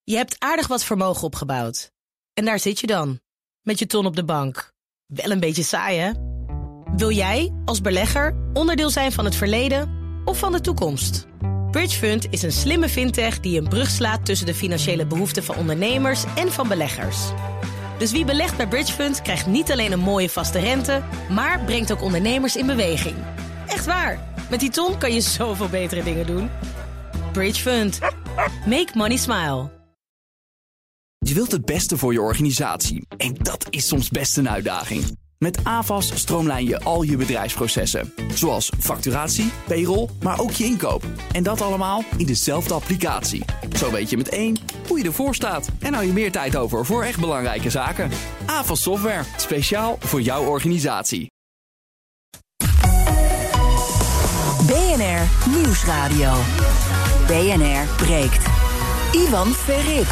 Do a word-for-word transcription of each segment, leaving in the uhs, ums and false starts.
Je hebt aardig wat vermogen opgebouwd. En daar zit je dan, met je ton op de bank. Wel een beetje saai, hè? Wil jij, als belegger, onderdeel zijn van het verleden of van de toekomst? Bridgefund is een slimme fintech die een brug slaat tussen de financiële behoeften van ondernemers en van beleggers. Dus wie belegt bij Bridgefund krijgt niet alleen een mooie vaste rente, maar brengt ook ondernemers in beweging. Echt waar, met die ton kan je zoveel betere dingen doen. Bridgefund. Make money smile. Je wilt het beste voor je organisatie en dat is soms best een uitdaging. Met Avas stroomlijn je al je bedrijfsprocessen, zoals facturatie, payroll, maar ook je inkoop. En dat allemaal in dezelfde applicatie. Zo weet je met één hoe je ervoor staat en hou je meer tijd over voor echt belangrijke zaken. Avas Software, speciaal voor jouw organisatie. B N R Nieuwsradio. B N R breekt. Ivan Verrips.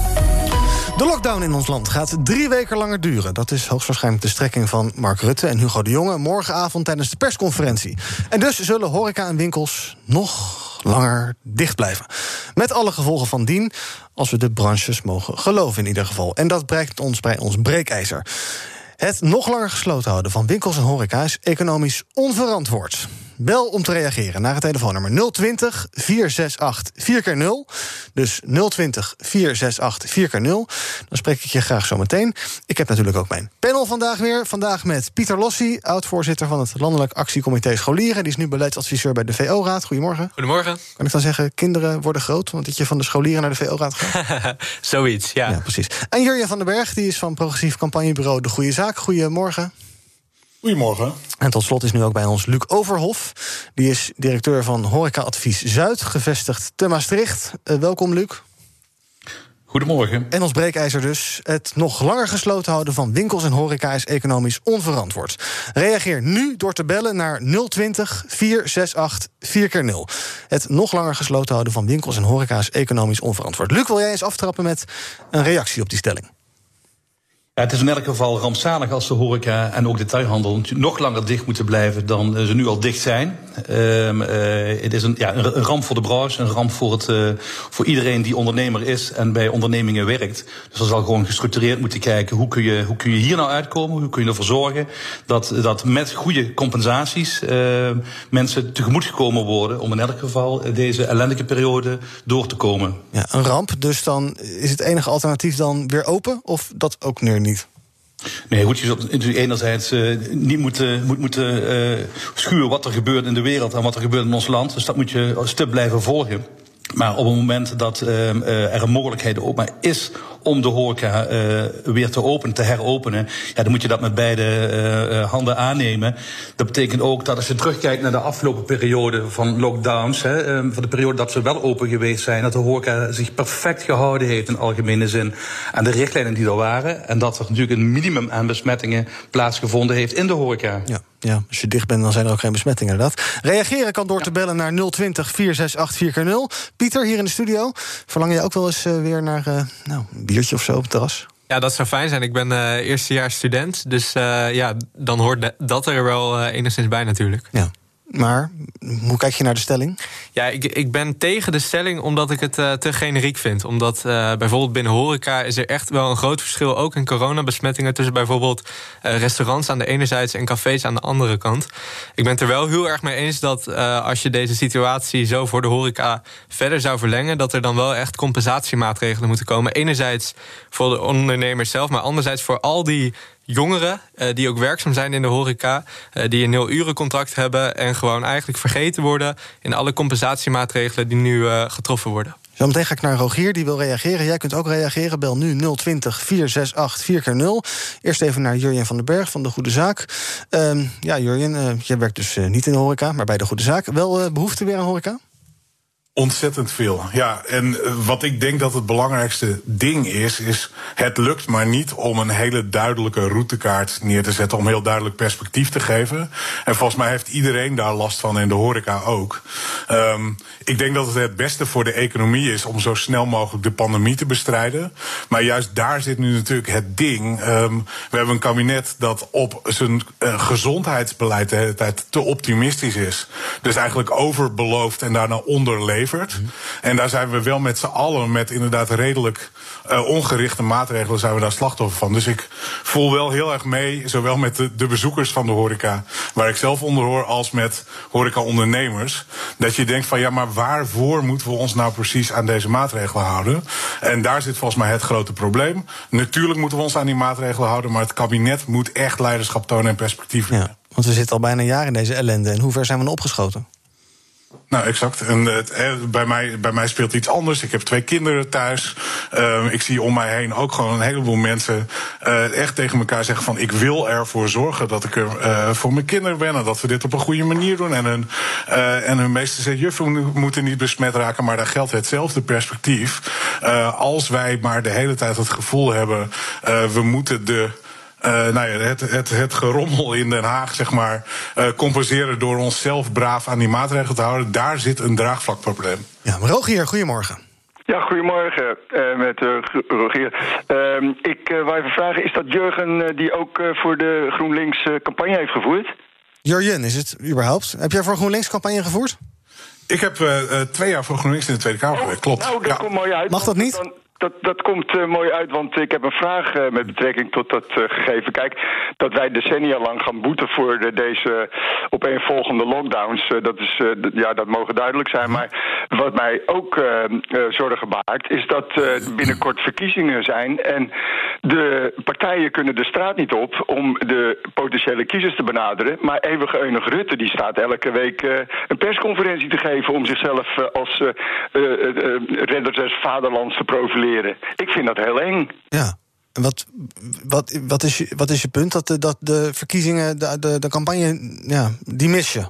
De lockdown in ons land gaat drie weken langer duren. Dat is hoogstwaarschijnlijk de strekking van Mark Rutte en Hugo de Jonge morgenavond tijdens de persconferentie. En dus zullen horeca en winkels nog langer dicht blijven. Met alle gevolgen van dien, als we de branches mogen geloven in ieder geval. En dat brengt ons bij ons breekijzer. Het nog langer gesloten houden van winkels en horeca is economisch onverantwoord. Bel om te reageren naar het telefoonnummer nul twintig, vier zes acht, vier keer nul. Dus nul twintig, vier zes acht, vier keer nul. Dan spreek ik je graag zo meteen. Ik heb natuurlijk ook mijn panel vandaag weer. Vandaag met Pieter Lossi, oud-voorzitter van het Landelijk Actiecomité Scholieren. Die is nu beleidsadviseur bij de V O-raad. Goedemorgen. Goedemorgen. Kan ik dan zeggen, kinderen worden groot, want dat je van de scholieren naar de V O-raad gaat? Zoiets, ja. Ja, precies. En Jurjen van den Berg, die is van progressief campagnebureau De Goede Zaak. Goedemorgen. Goedemorgen. En tot slot is nu ook bij ons Luc Overhof. Die is directeur van Horeca Advies Zuid, gevestigd te Maastricht. Uh, welkom, Luc. Goedemorgen. En ons breekijzer dus. Het nog langer gesloten houden van winkels en horeca is economisch onverantwoord. Reageer nu door te bellen naar nul twintig, vier zes acht, vier keer nul. Het nog langer gesloten houden van winkels en horeca is economisch onverantwoord. Luc, wil jij eens aftrappen met een reactie op die stelling? Ja, het is in elk geval rampzalig als de horeca en ook de detailhandel nog langer dicht moeten blijven dan ze nu al dicht zijn. Um, uh, het is een, ja, een ramp voor de branche, een ramp voor, het, uh, voor iedereen die ondernemer is en bij ondernemingen werkt. Dus er zal gewoon gestructureerd moeten kijken hoe kun je, hoe kun je hier nou uitkomen, hoe kun je ervoor zorgen dat, dat met goede compensaties uh, mensen tegemoet gekomen worden om in elk geval deze ellendige periode door te komen. Ja, een ramp, dus dan is het enige alternatief dan weer open of dat ook meer niet? Nee, goed, je zult natuurlijk enerzijds uh, niet moeten, moet, moeten uh, schuwen wat er gebeurt in de wereld en wat er gebeurt in ons land. Dus dat moet je stip blijven volgen. Maar op het moment dat uh, er een mogelijkheid ook maar is om de horeca uh, weer te openen, te heropenen, ja, dan moet je dat met beide uh, handen aannemen. Dat betekent ook dat als je terugkijkt naar de afgelopen periode van lockdowns, hè, uh, van de periode dat ze wel open geweest zijn, dat de horeca zich perfect gehouden heeft in algemene zin aan de richtlijnen die er waren. En dat er natuurlijk een minimum aan besmettingen plaatsgevonden heeft in de horeca. Ja. Ja, als je dicht bent, dan zijn er ook geen besmettingen, inderdaad. Reageren kan door te bellen naar nul twintig, vier zes acht, vier keer nul. Pieter, hier in de studio. Verlang je ook wel eens uh, weer naar uh, nou, een biertje of zo op het terras? Ja, dat zou fijn zijn. Ik ben uh, eerstejaars student. Dus uh, ja, dan hoort dat er wel uh, enigszins bij natuurlijk. Ja. Maar hoe kijk je naar de stelling? Ja, ik, ik ben tegen de stelling omdat ik het uh, te generiek vind. Omdat uh, bijvoorbeeld binnen horeca is er echt wel een groot verschil, ook in coronabesmettingen, tussen bijvoorbeeld uh, restaurants aan de ene zijde en cafés aan de andere kant. Ik ben het er wel heel erg mee eens dat uh, als je deze situatie zo voor de horeca verder zou verlengen, dat er dan wel echt compensatiemaatregelen moeten komen. Enerzijds voor de ondernemers zelf, maar anderzijds voor al die jongeren uh, die ook werkzaam zijn in de horeca, uh, die een nul-urencontract hebben en gewoon eigenlijk vergeten worden in alle compensatiemaatregelen die nu uh, getroffen worden. Zometeen ga ik naar Rogier, die wil reageren. Jij kunt ook reageren. Bel nu nul twintig, vier zes acht, vier keer nul. Eerst even naar Jurjen van den Berg van De Goede Zaak. Uh, ja, Jurjen, uh, jij werkt dus uh, niet in de horeca, maar bij De Goede Zaak. Wel uh, behoefte weer aan horeca? Ontzettend veel, ja. En wat ik denk dat het belangrijkste ding is, is het lukt maar niet om een hele duidelijke routekaart neer te zetten, om heel duidelijk perspectief te geven. En volgens mij heeft iedereen daar last van en de horeca ook. Um, ik denk dat het het beste voor de economie is om zo snel mogelijk de pandemie te bestrijden. Maar juist daar zit nu natuurlijk het ding. Um, we hebben een kabinet dat op zijn uh, gezondheidsbeleid de hele tijd te optimistisch is. Dus eigenlijk overbelooft en daarna onderleeft. geleverd. Mm. En daar zijn we wel met z'n allen, met inderdaad redelijk uh, ongerichte maatregelen, zijn we daar slachtoffer van. Dus ik voel wel heel erg mee, zowel met de, de bezoekers van de horeca, waar ik zelf onder hoor, als met horeca-ondernemers. Dat je denkt van, ja, maar waarvoor moeten we ons nou precies aan deze maatregelen houden? En daar zit volgens mij het grote probleem. Natuurlijk moeten we ons aan die maatregelen houden, maar het kabinet moet echt leiderschap tonen en perspectief hebben. Ja, want we zitten al bijna een jaar in deze ellende. En hoe ver zijn we nou opgeschoten? Nou, exact. En het, bij, mij, bij mij speelt iets anders. Ik heb twee kinderen thuis. Uh, ik zie om mij heen ook gewoon een heleboel mensen uh, echt tegen elkaar zeggen van, ik wil ervoor zorgen dat ik er uh, voor mijn kinderen ben en dat we dit op een goede manier doen. En hun, uh, en hun meesters en juffen moeten niet besmet raken, maar daar geldt hetzelfde perspectief. Uh, als wij maar de hele tijd het gevoel hebben, uh, we moeten de Uh, nou ja, het, het, het gerommel in Den Haag, zeg maar, uh, compenseren door onszelf braaf aan die maatregelen te houden. Daar zit een draagvlakprobleem. Ja, maar Rogier, goedemorgen. Ja, goedemorgen uh, met uh, Rogier. Uh, ik uh, wou even vragen, is dat Jurgen uh, die ook uh, voor de GroenLinks uh, campagne heeft gevoerd? Jurjen, is het überhaupt? Heb jij voor GroenLinks campagne gevoerd? Ik heb uh, uh, twee jaar voor GroenLinks in de Tweede Kamer gewerkt, klopt. Nou, dat ja. komt mooi uit. Mag dat niet? Dan, dat, dat komt uh, mooi uit, want ik heb een vraag uh, met betrekking tot dat uh, gegeven. Kijk, dat wij decennia lang gaan boeten voor de, deze opeenvolgende lockdowns, uh, dat, is, uh, d- ja, dat mogen duidelijk zijn. Maar wat mij ook uh, uh, zorgen baart, is dat uh, binnenkort verkiezingen zijn en de partijen kunnen de straat niet op om de potentiële kiezers te benaderen. Maar eeuwige eunig Rutte die staat elke week uh, een persconferentie te geven om zichzelf uh, als uh, uh, uh, redders des vaderlands te profileren. Ik vind dat heel eng. Ja. En wat, wat, wat, is, je, wat is je punt? Dat de, dat de verkiezingen, de, de, de campagne, ja, die mis je?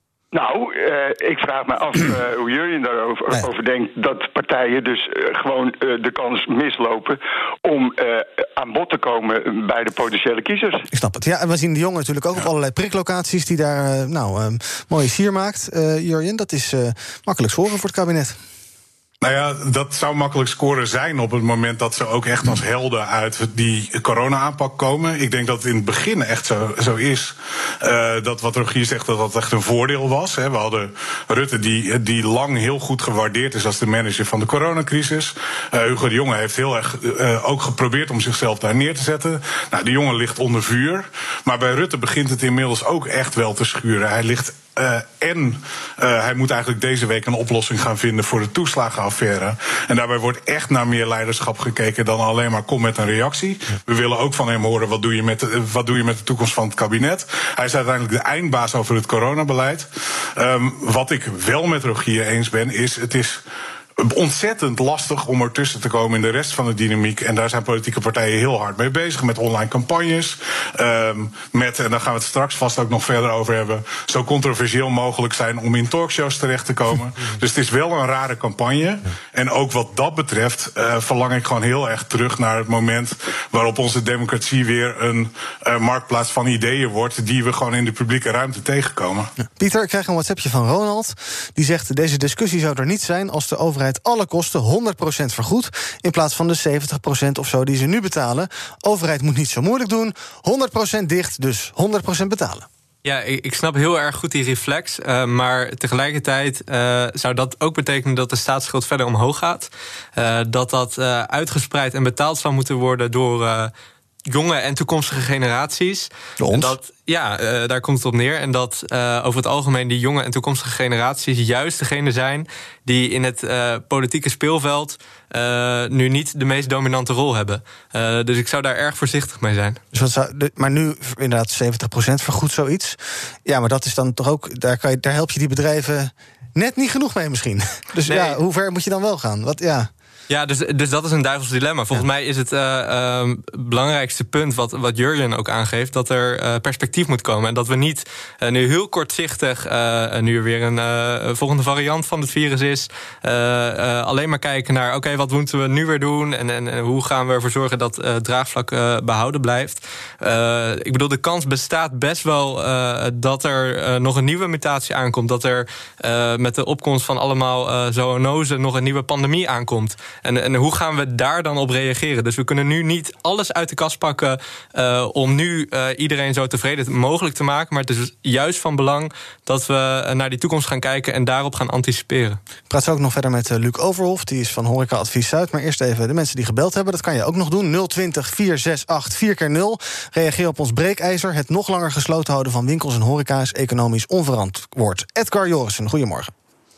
Nou, uh, ik vraag me af uh, hoe jullie daarover nee. over denkt dat partijen dus uh, gewoon uh, de kans mislopen om uh, aan bod te komen bij de potentiële kiezers. Ik snap het. Ja, en we zien de jongen natuurlijk ook ja. op allerlei priklocaties die daar uh, nou, uh, mooie sier maakt. Uh, Jurjen, dat is uh, makkelijk scoren voor het kabinet. Nou ja, dat zou makkelijk scoren zijn op het moment dat ze ook echt als helden uit die corona-aanpak komen. Ik denk dat het in het begin echt zo, zo is uh, dat wat Rogier zegt, dat dat echt een voordeel was. Hè. We hadden Rutte die, die lang heel goed gewaardeerd is als de manager van de coronacrisis. Uh, Hugo de Jonge heeft heel erg uh, ook geprobeerd om zichzelf daar neer te zetten. Nou, de jongen ligt onder vuur. Maar bij Rutte begint het inmiddels ook echt wel te schuren. Hij ligt Uh, en uh, hij moet eigenlijk deze week een oplossing gaan vinden voor de toeslagenaffaire. En daarbij wordt echt naar meer leiderschap gekeken dan alleen maar kom met een reactie. We willen ook van hem horen, wat doe je met de, wat doe je met de toekomst van het kabinet? Hij is uiteindelijk de eindbaas over het coronabeleid. Um, wat ik wel met Rogier eens ben, is het is ontzettend lastig om ertussen te komen in de rest van de dynamiek. En daar zijn politieke partijen heel hard mee bezig. Met online campagnes. Um, met, en daar gaan we het straks vast ook nog verder over hebben, zo controversieel mogelijk zijn om in talkshows terecht te komen. Dus het is wel een rare campagne. En ook wat dat betreft uh, verlang ik gewoon heel erg terug naar het moment waarop onze democratie weer een uh, marktplaats van ideeën wordt die we gewoon in de publieke ruimte tegenkomen. Ja. Pieter, ik krijg een WhatsAppje van Ronald. Die zegt, deze discussie zou er niet zijn als de overheid alle kosten honderd procent vergoedt in plaats van de zeventig procent of zo die ze nu betalen. Overheid moet niet zo moeilijk doen. honderd procent dicht, dus honderd procent betalen. Ja, ik, ik snap heel erg goed die reflex. Uh, maar tegelijkertijd uh, zou dat ook betekenen dat de staatsschuld verder omhoog gaat. Uh, dat dat uh, uitgespreid en betaald zou moeten worden door Uh, jonge en toekomstige generaties. En dat, ja, uh, daar komt het op neer. En dat uh, over het algemeen die jonge en toekomstige generaties juist degene zijn die in het uh, politieke speelveld uh, nu niet de meest dominante rol hebben. Uh, dus ik zou daar erg voorzichtig mee zijn. Dus wat zou, de, maar nu inderdaad zeventig procent vergoed zoiets. Ja, maar dat is dan toch ook, daar, kan je, daar help je die bedrijven net niet genoeg mee misschien. Dus nee. Ja, hoe ver moet je dan wel gaan? Wat, ja... Ja, dus, dus dat is een duivels dilemma. Volgens ja. mij is het uh, uh, belangrijkste punt wat, wat Jurjen ook aangeeft, dat er uh, perspectief moet komen. En dat we niet uh, nu heel kortzichtig, uh, nu er weer een uh, volgende variant van het virus is, uh, uh, alleen maar kijken naar, oké, okay, wat moeten we nu weer doen? En, en, en hoe gaan we ervoor zorgen dat uh, het draagvlak uh, behouden blijft? Uh, ik bedoel, de kans bestaat best wel uh, dat er uh, nog een nieuwe mutatie aankomt. Dat er uh, met de opkomst van allemaal uh, zoonosen nog een nieuwe pandemie aankomt. En, en hoe gaan we daar dan op reageren? Dus we kunnen nu niet alles uit de kast pakken uh, om nu uh, iedereen zo tevreden mogelijk te maken. Maar het is juist van belang dat we naar die toekomst gaan kijken en daarop gaan anticiperen. Ik praat zo ook nog verder met uh, Luc Overhof, die is van Horeca Advies Zuid. Maar eerst even de mensen die gebeld hebben. Dat kan je ook nog doen. nul twintig, vier zes acht, vier keer nul. Reageer op ons breekijzer. Het nog langer gesloten houden van winkels en horeca is economisch onverantwoord. Edgar Jorissen, goedemorgen.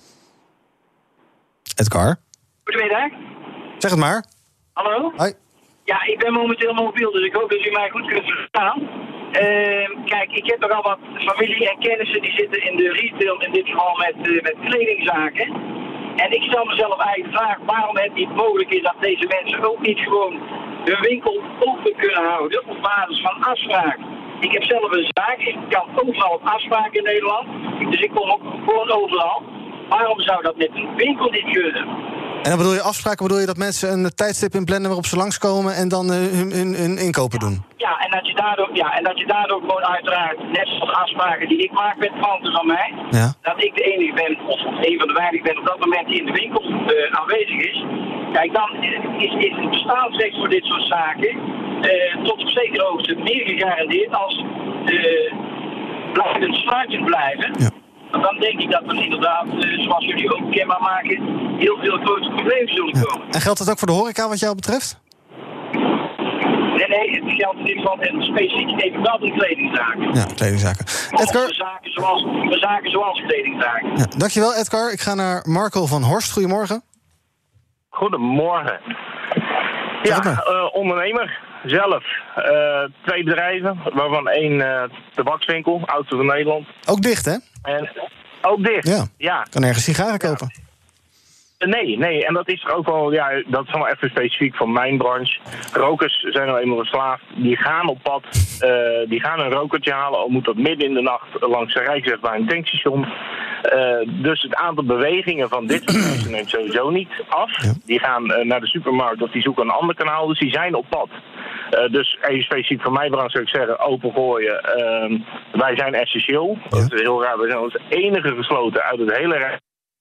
Edgar? Goedemiddag. Zeg het maar. Hallo? Hoi. Ja, ik ben momenteel mobiel, dus ik hoop dat u mij goed kunt verstaan. Uh, kijk, ik heb nogal wat familie en kennissen die zitten in de retail, in dit geval met, uh, met kledingzaken. En ik stel mezelf eigenlijk de vraag waarom het niet mogelijk is dat deze mensen ook niet gewoon hun winkel open kunnen houden op basis van afspraak. Ik heb zelf een zaak, ik kan overal op afspraken in Nederland, dus ik kom ook gewoon overal. Waarom zou dat met een winkel niet kunnen? En dan bedoel je afspraken, bedoel je dat mensen een tijdstip inplannen waarop ze langskomen en dan uh, hun, hun, hun inkopen doen? Ja, en dat je daardoor, ja, en dat je daardoor gewoon uiteraard, net zoals afspraken die ik maak met klanten van mij, ja. dat ik de enige ben, of een van de weinigen ben op dat moment die in de winkel uh, aanwezig is. Kijk, dan is, is het bestaansrecht voor dit soort zaken uh, tot op zekere hoogte meer gegarandeerd als uh, blijvend sluitend blijven. Ja. Dan denk ik dat er inderdaad, zoals jullie ook kenbaar maken, heel veel grote problemen zullen komen. Ja. En geldt dat ook voor de horeca wat jou betreft? Nee, nee, het geldt in dit geval en specifiek even wel in kledingzaken. Ja, kledingzaken. Edgar? Zaken zoals, zaken zoals kledingzaken. Ja, dankjewel, Edgar. Ik ga naar Marco van Horst. Goedemorgen. Goedemorgen. Ja, uh, ondernemer. Zelf. Uh, twee bedrijven, waarvan één uh, tabakswinkel, oudste van Nederland. Ook dicht, hè? En, ook dicht, ja. ja. Kan ergens sigaren kopen? Ja. Nee, nee, en dat is ook wel, ja, dat is wel even specifiek van mijn branche. Rokers zijn nou eenmaal verslaafd, die gaan op pad, uh, die gaan een rokertje halen, al moet dat midden in de nacht langs de Rijksweg bij een tankstation. Uh, dus het aantal bewegingen van dit soort mensen neemt sowieso niet af. Ja. Die gaan uh, naar de supermarkt of die zoeken een ander kanaal, dus die zijn op pad. Uh, dus even specifiek van mijn branche zou ik zeggen, opengooien. Uh, wij zijn essentieel. Ja. Dat is heel raar, wij zijn als enige gesloten uit het hele rij.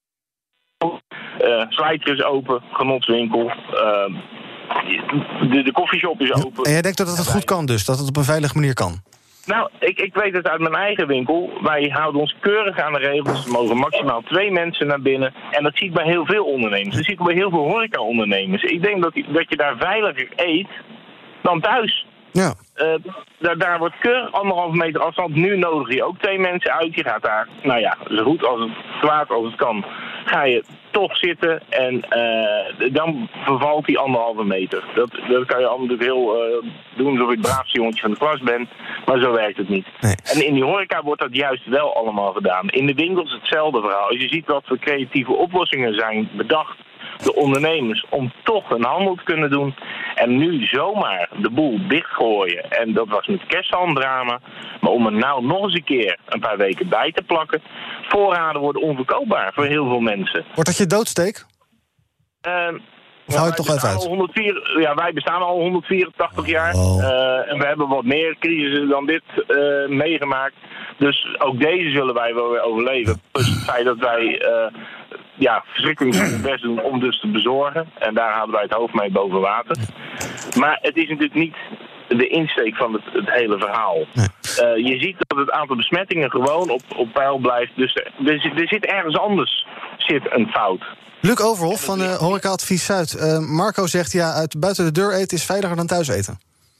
Uh, Slijter is open, genotswinkel. Uh, de, de koffieshop is open. Ja, en jij denkt dat het goed kan dus, dat het op een veilige manier kan? Nou, ik, ik weet het uit mijn eigen winkel. Wij houden ons keurig aan de regels. Er mogen maximaal twee mensen naar binnen. En dat zie ik bij heel veel ondernemers. Dat zie ik bij heel veel horeca-ondernemers. Ik denk dat, die, dat je daar veiliger eet dan thuis. Ja. Uh, daar, daar wordt keurig anderhalve meter afstand. Nu nodig je ook twee mensen uit. Je gaat daar, nou ja, zo goed als het kwaad als het kan, ga je toch zitten en uh, dan vervalt die anderhalve meter. Dat, dat kan je allemaal natuurlijk heel uh, doen alsof je het braafste jongetje van de klas bent, maar zo werkt het niet. Nee. En in die horeca wordt dat juist wel allemaal gedaan. In de winkels hetzelfde verhaal. Als je ziet wat voor creatieve oplossingen zijn bedacht, de ondernemers, om toch een handel te kunnen doen. En nu zomaar de boel dichtgooien. En dat was met kersthalmdrama. Maar om er nou nog eens een keer een paar weken bij te plakken. Voorraden worden onverkoopbaar voor heel veel mensen. Wordt dat je doodsteek? Uh, of hou je het toch even uit? honderdvier, ja, wij bestaan al honderdvierentachtig jaar. Oh. Uh, en we hebben wat meer crisissen dan dit uh, meegemaakt. Dus ook deze zullen wij wel weer overleven. Plus het feit dat wij uh, ja, verschrikkelijk ons best doen om dus te bezorgen. En daar houden wij het hoofd mee boven water. Maar het is natuurlijk niet de insteek van het, het hele verhaal. Nee. Uh, je ziet dat het aantal besmettingen gewoon op, op peil blijft. Dus er, er, er zit ergens anders zit een fout. Luc Overhof van uh, Horeca Advies Zuid. Uh, Marco zegt, ja, uit buiten de deur eten is veiliger dan thuis eten.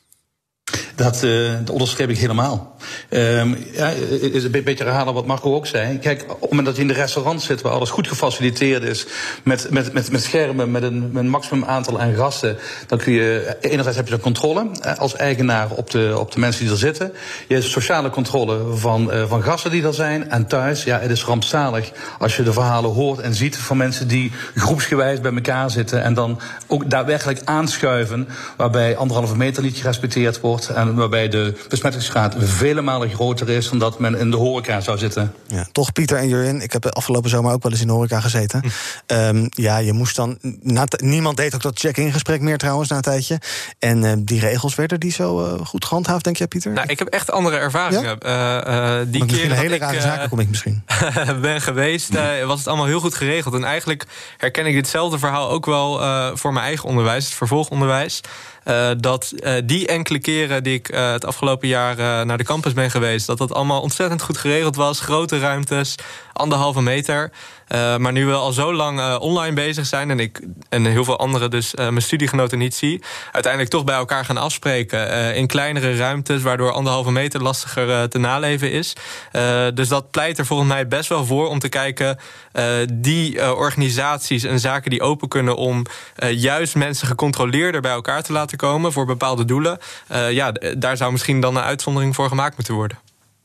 Dat, uh, dat onderstreep ik helemaal. Um, ja, is een beetje herhalen wat Marco ook zei. Kijk, op het moment dat je in de restaurant zit waar alles goed gefaciliteerd is, met, met, met, met schermen, met een, met een maximum aantal aan gasten, dan kun je, enerzijds heb je de controle als eigenaar op de, op de mensen die er zitten. Je hebt sociale controle van, uh, van gasten die er zijn. En thuis, ja, het is rampzalig als je de verhalen hoort en ziet van mensen die groepsgewijs bij elkaar zitten en dan ook daadwerkelijk aanschuiven, waarbij anderhalve meter niet gerespecteerd wordt. en waarbij de besmettingsgraad vele malen groter is dan dat men in de horeca zou zitten. Ja, toch, Pieter en Jurjen, ik heb de afgelopen zomer ook wel eens in de horeca gezeten. Hm. Um, ja, je moest dan... Na, niemand deed ook dat check-in gesprek meer trouwens na een tijdje. En uh, die regels werden die zo uh, goed gehandhaafd, denk jij, Pieter? Nou, ik heb echt andere ervaringen. Ja? Uh, uh, die keer een hele rare ik, uh, zaken kom ik misschien. ben geweest, uh, was het allemaal heel goed geregeld. En eigenlijk herken ik ditzelfde verhaal ook wel uh, voor mijn eigen onderwijs, het vervolgonderwijs. Uh, dat uh, die enkele keren die ik uh, het afgelopen jaar uh, naar de campus ben geweest, dat dat allemaal ontzettend goed geregeld was. Grote ruimtes, anderhalve meter. Uh, maar nu we al zo lang uh, online bezig zijn en ik en heel veel anderen dus uh, mijn studiegenoten niet zie, uiteindelijk toch bij elkaar gaan afspreken uh, in kleinere ruimtes, waardoor anderhalve meter lastiger uh, te naleven is. Uh, dus dat pleit er volgens mij best wel voor om te kijken uh, die uh, organisaties en zaken die open kunnen om uh, juist mensen gecontroleerder bij elkaar te laten komen voor bepaalde doelen. Uh, ja, d- daar zou misschien dan een uitzondering voor gemaakt moeten worden.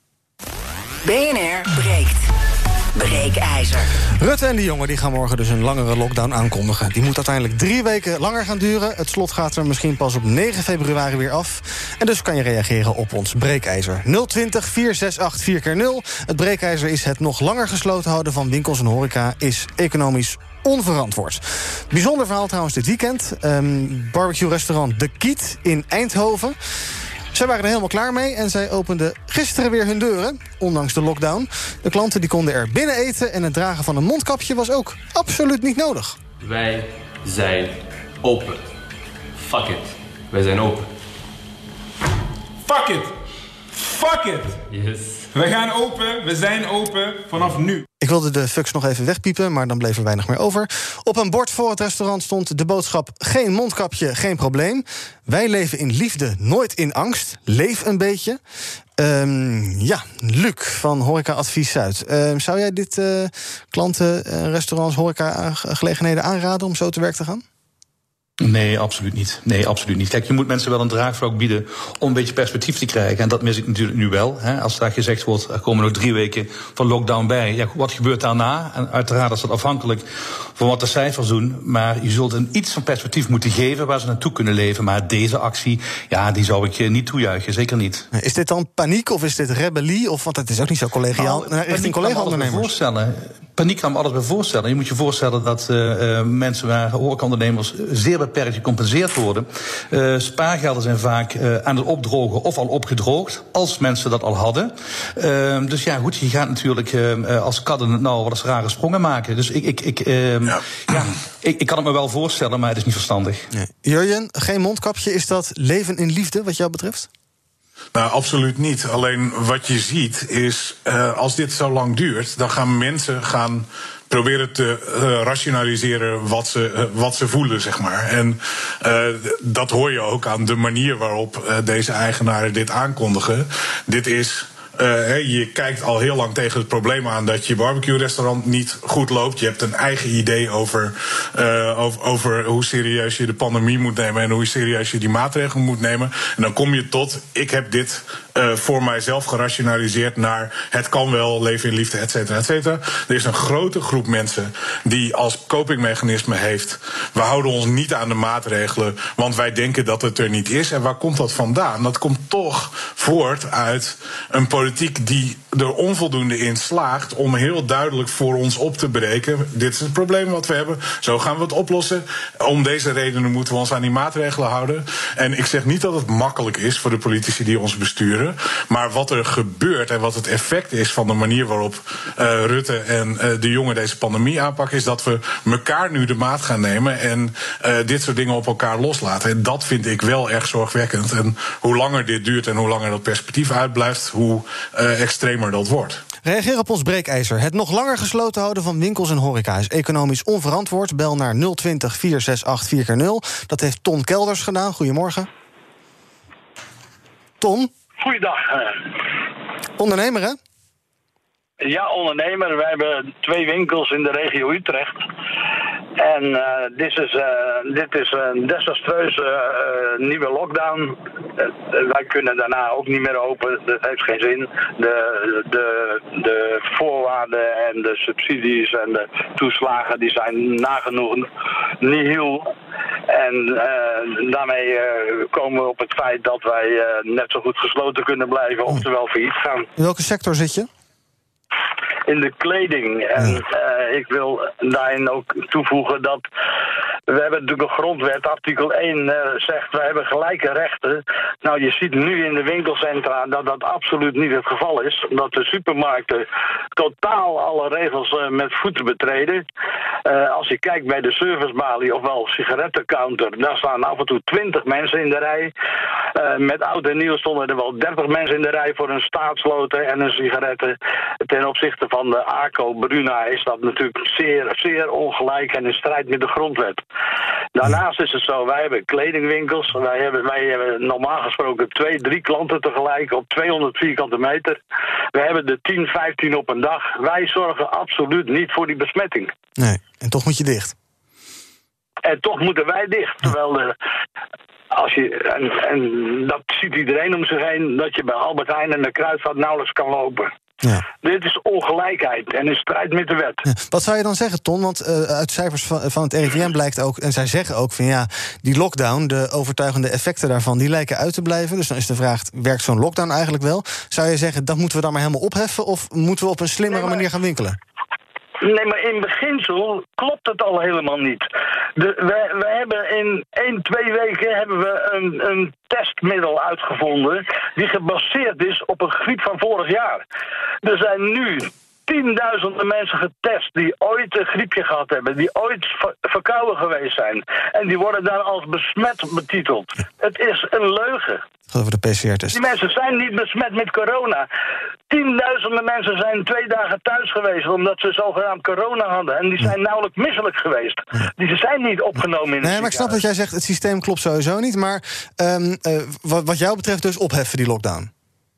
B N R breekt. Breekijzer. Rutte en de Jonge die gaan morgen dus een langere lockdown aankondigen. Die moet uiteindelijk drie weken langer gaan duren. Het slot gaat er misschien pas op negen februari weer af. En dus kan je reageren op ons breekijzer. nul twintig, vier zes acht, vier keer nul. Het breekijzer is het nog langer gesloten houden van winkels en horeca is economisch onverantwoord. Bijzonder verhaal trouwens dit weekend. Um, barbecue-restaurant De Kiet in Eindhoven. Zij waren er helemaal klaar mee en zij openden gisteren weer hun deuren, ondanks de lockdown. De klanten die konden er binnen eten en het dragen van een mondkapje was ook absoluut niet nodig. Wij zijn open. Fuck it. Wij zijn open. Fuck it. Fuck it. Yes. We gaan open, we zijn open vanaf nu. Ik wilde de fucks nog even wegpiepen, maar dan bleef er weinig meer over. Op een bord voor het restaurant stond de boodschap: geen mondkapje, geen probleem. Wij leven in liefde, nooit in angst. Leef een beetje. Um, ja, Luc van Horeca Advies Zuid. Um, zou jij dit uh, klanten, uh, restaurants, horeca-gelegenheden aanraden om zo te werk te gaan? Nee, absoluut niet. Nee, absoluut niet. Kijk, je moet mensen wel een draagvlak bieden om een beetje perspectief te krijgen. En dat mis ik natuurlijk nu wel. Hè. Als daar gezegd wordt, er komen nog drie weken van lockdown bij. Ja, wat gebeurt daarna? En uiteraard is dat afhankelijk van wat de cijfers doen. Maar je zult een iets van perspectief moeten geven waar ze naartoe kunnen leven. Maar deze actie, ja, die zou ik niet toejuichen. Zeker niet. Is dit dan paniek of is dit rebellie? Of, want het is ook niet zo collegiaal nou, richting collega-ondernemers. Paniek kan me alles bij voorstellen. Je moet je voorstellen dat uh, mensen waar horecaondernemers zeer beperkt gecompenseerd worden. Uh, spaargelden zijn vaak uh, aan het opdrogen of al opgedroogd, als mensen dat al hadden. Uh, dus ja, goed, je gaat natuurlijk uh, als kat in het nauw wat eens rare sprongen maken. Dus ik, ik, ik, uh, ja. Ja, ik, ik kan het me wel voorstellen, maar het is niet verstandig. Nee. Jurjen, geen mondkapje, is dat leven in liefde wat jou betreft? Nou, absoluut niet. Alleen wat je ziet is, uh, als dit zo lang duurt, dan gaan mensen gaan proberen te uh, rationaliseren wat ze, uh, wat ze voelen, zeg maar. En uh, dat hoor je ook aan de manier waarop uh, deze eigenaren dit aankondigen. Dit is... Uh, je kijkt al heel lang tegen het probleem aan dat je barbecue-restaurant niet goed loopt. Je hebt een eigen idee over, uh, over, over hoe serieus je de pandemie moet nemen en hoe serieus je die maatregelen moet nemen. En dan kom je tot, ik heb dit uh, voor mijzelf gerationaliseerd naar het kan wel, leven in liefde, et cetera, et cetera. Er is een grote groep mensen die als copingmechanisme heeft, we houden ons niet aan de maatregelen, want wij denken dat het er niet is. En waar komt dat vandaan? Dat komt toch voort uit een politiek die er onvoldoende in slaagt om heel duidelijk voor ons op te breken. Dit is het probleem wat we hebben. Zo gaan we het oplossen. Om deze redenen moeten we ons aan die maatregelen houden. En ik zeg niet dat het makkelijk is voor de politici die ons besturen. Maar wat er gebeurt en wat het effect is van de manier waarop uh, Rutte en uh, de Jonge deze pandemie aanpakken, is dat we elkaar nu de maat gaan nemen en uh, dit soort dingen op elkaar loslaten. En dat vind ik wel erg zorgwekkend. En hoe langer dit duurt en hoe langer dat perspectief uitblijft, hoe Uh, extremer dat wordt. Reageer op ons breekijzer. Het nog langer gesloten houden van winkels en horeca is economisch onverantwoord. Bel naar nul twintig, vier zes acht, vier keer nul. Dat heeft Ton Kelders gedaan. Goedemorgen. Ton? Goeiedag. Ondernemer, hè? Ja, ondernemer. Wij hebben twee winkels in de regio Utrecht. En uh, dit is, uh, dit is een desastreuze uh, nieuwe lockdown. Uh, wij kunnen daarna ook niet meer open. Dat heeft geen zin. De, de, de voorwaarden en de subsidies en de toeslagen die zijn nagenoeg nihil. En uh, daarmee uh, komen we op het feit dat wij uh, net zo goed gesloten kunnen blijven, oftewel failliet gaan. In welke sector zit je? In de kleding. En uh, ik wil daarin ook toevoegen dat we hebben natuurlijk een grondwet, artikel één uh, zegt wij hebben gelijke rechten. Nou, je ziet nu in de winkelcentra dat dat absoluut niet het geval is. Dat de supermarkten totaal alle regels uh, met voeten betreden. Uh, als je kijkt bij de servicebalie, ofwel sigarettencounter, daar staan af en toe twintig mensen in de rij. Uh, met oud en nieuw stonden er wel dertig mensen in de rij voor een staatsloten en een sigaretten. Ten opzichte van de ACO Bruna is dat natuurlijk zeer, zeer ongelijk en in strijd met de grondwet. Daarnaast is het zo, wij hebben kledingwinkels. Wij hebben, wij hebben normaal gesproken twee, drie klanten tegelijk op tweehonderd vierkante meter. We hebben er tien, vijftien op een dag. Wij zorgen absoluut niet voor die besmetting. Nee, en toch moet je dicht. En toch moeten wij dicht. Terwijl de, als je, en, en dat ziet iedereen om zich heen, dat je bij Albert Heijn en de Kruidvat nauwelijks kan lopen. Ja. Dit is ongelijkheid en in strijd met de wet. Ja. Wat zou je dan zeggen, Ton? Want uh, uit cijfers van, van het R I V M blijkt ook, en zij zeggen ook van ja, die lockdown, de overtuigende effecten daarvan, die lijken uit te blijven. Dus dan is de vraag, werkt zo'n lockdown eigenlijk wel? Zou je zeggen, dat moeten we dan maar helemaal opheffen, of moeten we op een slimmere nee, maar... manier gaan winkelen? Nee, maar in beginsel klopt het al helemaal niet. De, we, we hebben in één, twee weken hebben we een, een testmiddel uitgevonden die gebaseerd is op een griep van vorig jaar. Er zijn nu tienduizenden mensen getest die ooit een griepje gehad hebben, die ooit ver- verkouden geweest zijn. En die worden dan als besmet betiteld. Het is een leugen. Over de P C R-test. Die mensen zijn niet besmet met corona. Tienduizenden mensen zijn twee dagen thuis geweest omdat ze zogenaamd corona hadden. En die zijn nauwelijks misselijk geweest. Die zijn niet opgenomen in de Nee, maar ik snap dat jij zegt, het systeem klopt sowieso niet. Maar um, uh, wat, wat jou betreft dus opheffen die lockdown.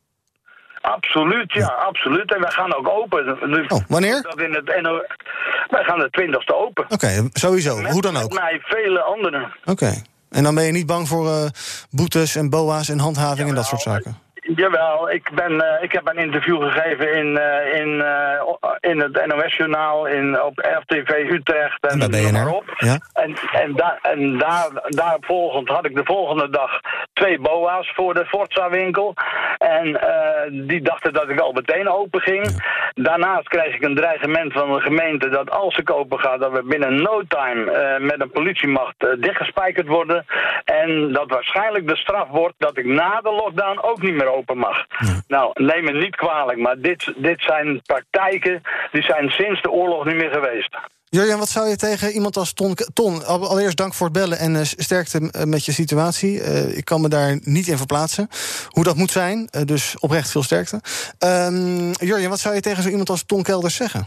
Absoluut, ja, absoluut. En wij gaan ook open. Dus oh, wanneer? Dat in het N O... Wij gaan de twintigste open. Oké, okay, sowieso. Met, hoe dan ook? Met mij vele anderen. Oké. Okay. En dan ben je niet bang voor uh, boetes en boa's en handhaving Jawel, en dat soort zaken? Jawel, ik, ben, uh, ik heb een interview gegeven in, uh, in, uh, in het N O S-journaal, in, op R T V Utrecht en, en bij B N R. Ja? En, en, da, en daar, daar volgend had ik de volgende dag twee boa's voor de Forza-winkel. En uh, die dachten dat ik al meteen open ging. Ja. Daarnaast kreeg ik een dreigement van de gemeente dat als ik open ga, dat we binnen no time uh, met een politiemacht uh, dichtgespijkerd worden. En dat waarschijnlijk de straf wordt dat ik na de lockdown ook niet meer open mag. Ja. Nou, neem me niet kwalijk, maar dit, dit zijn praktijken die zijn sinds de oorlog niet meer geweest. Jurjen, wat zou je tegen iemand als Ton... Ton, allereerst dank voor het bellen en uh, sterkte met je situatie. Uh, ik kan me daar niet in verplaatsen hoe dat moet zijn. Uh, dus oprecht veel sterkte. Um, Jurjen, wat zou je tegen zo iemand als Ton Kelders zeggen?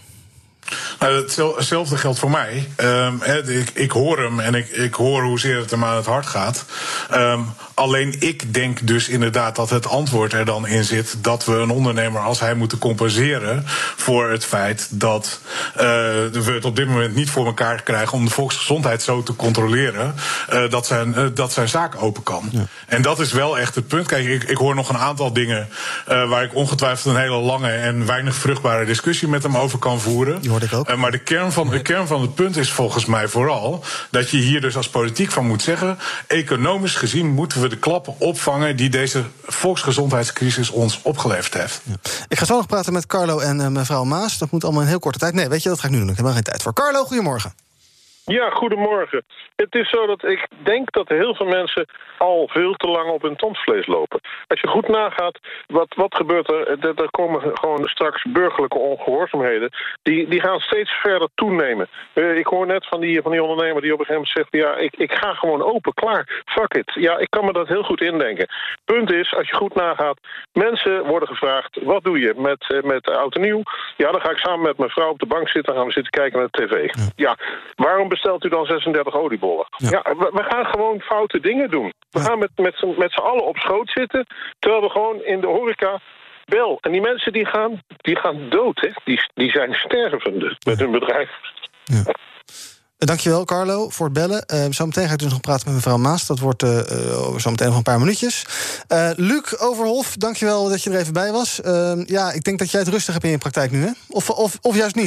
Nou, hetzelfde geldt voor mij. Um, he, ik, ik hoor hem en ik, ik hoor hoezeer het hem aan het hart gaat. Um, alleen ik denk dus inderdaad dat het antwoord er dan in zit dat we een ondernemer als hij moeten compenseren voor het feit dat uh, we het op dit moment niet voor elkaar krijgen om de volksgezondheid zo te controleren uh, dat, zijn, uh, dat zijn zaak open kan. Ja. En dat is wel echt het punt. Kijk, ik, ik hoor nog een aantal dingen uh, waar ik ongetwijfeld een hele lange en weinig vruchtbare discussie met hem over kan voeren. Die hoorde ik ook. Uh, maar de kern, van, de kern van het punt is volgens mij vooral dat je hier dus als politiek van moet zeggen, economisch gezien moeten we de klappen opvangen die deze volksgezondheidscrisis ons opgeleverd heeft. Ja. Ik ga zo nog praten met Carlo en uh, mevrouw Maas. Dat moet allemaal in heel korte tijd. Nee, weet je, dat ga ik nu doen. Ik heb er geen tijd voor. Carlo, goedemorgen. Ja, goedemorgen. Het is zo dat ik denk dat er heel veel mensen al veel te lang op hun tandvlees lopen. Als je goed nagaat, wat, wat gebeurt er? Er komen gewoon straks burgerlijke ongehoorzaamheden. Die, die gaan steeds verder toenemen. Uh, ik hoor net van die, van die ondernemer die op een gegeven moment zegt, ja, ik, ik ga gewoon open, klaar, fuck it. Ja, ik kan me dat heel goed indenken. Punt is, als je goed nagaat, mensen worden gevraagd, wat doe je met, uh, met oud en nieuw? Ja, dan ga ik samen met mijn vrouw op de bank zitten, dan gaan we zitten kijken naar de tv. Ja, ja, waarom bestelt u dan zesendertig oliebollen? Ja, ja we, we gaan gewoon foute dingen doen. We ja. gaan met, met, met z'n allen op schoot zitten, terwijl we gewoon in de horeca wel. En die mensen die gaan, die gaan dood, hè? Die, die zijn stervende met hun bedrijf. Ja. Dankjewel, Carlo, voor het bellen. Uh, zometeen ga ik dus nog praten met mevrouw Maas. Dat wordt uh, uh, zometeen nog een paar minuutjes. Uh, Luc Overhof, dankjewel dat je er even bij was. Uh, ja, ik denk dat jij het rustig hebt in je praktijk nu, hè? Of, of, of juist niet?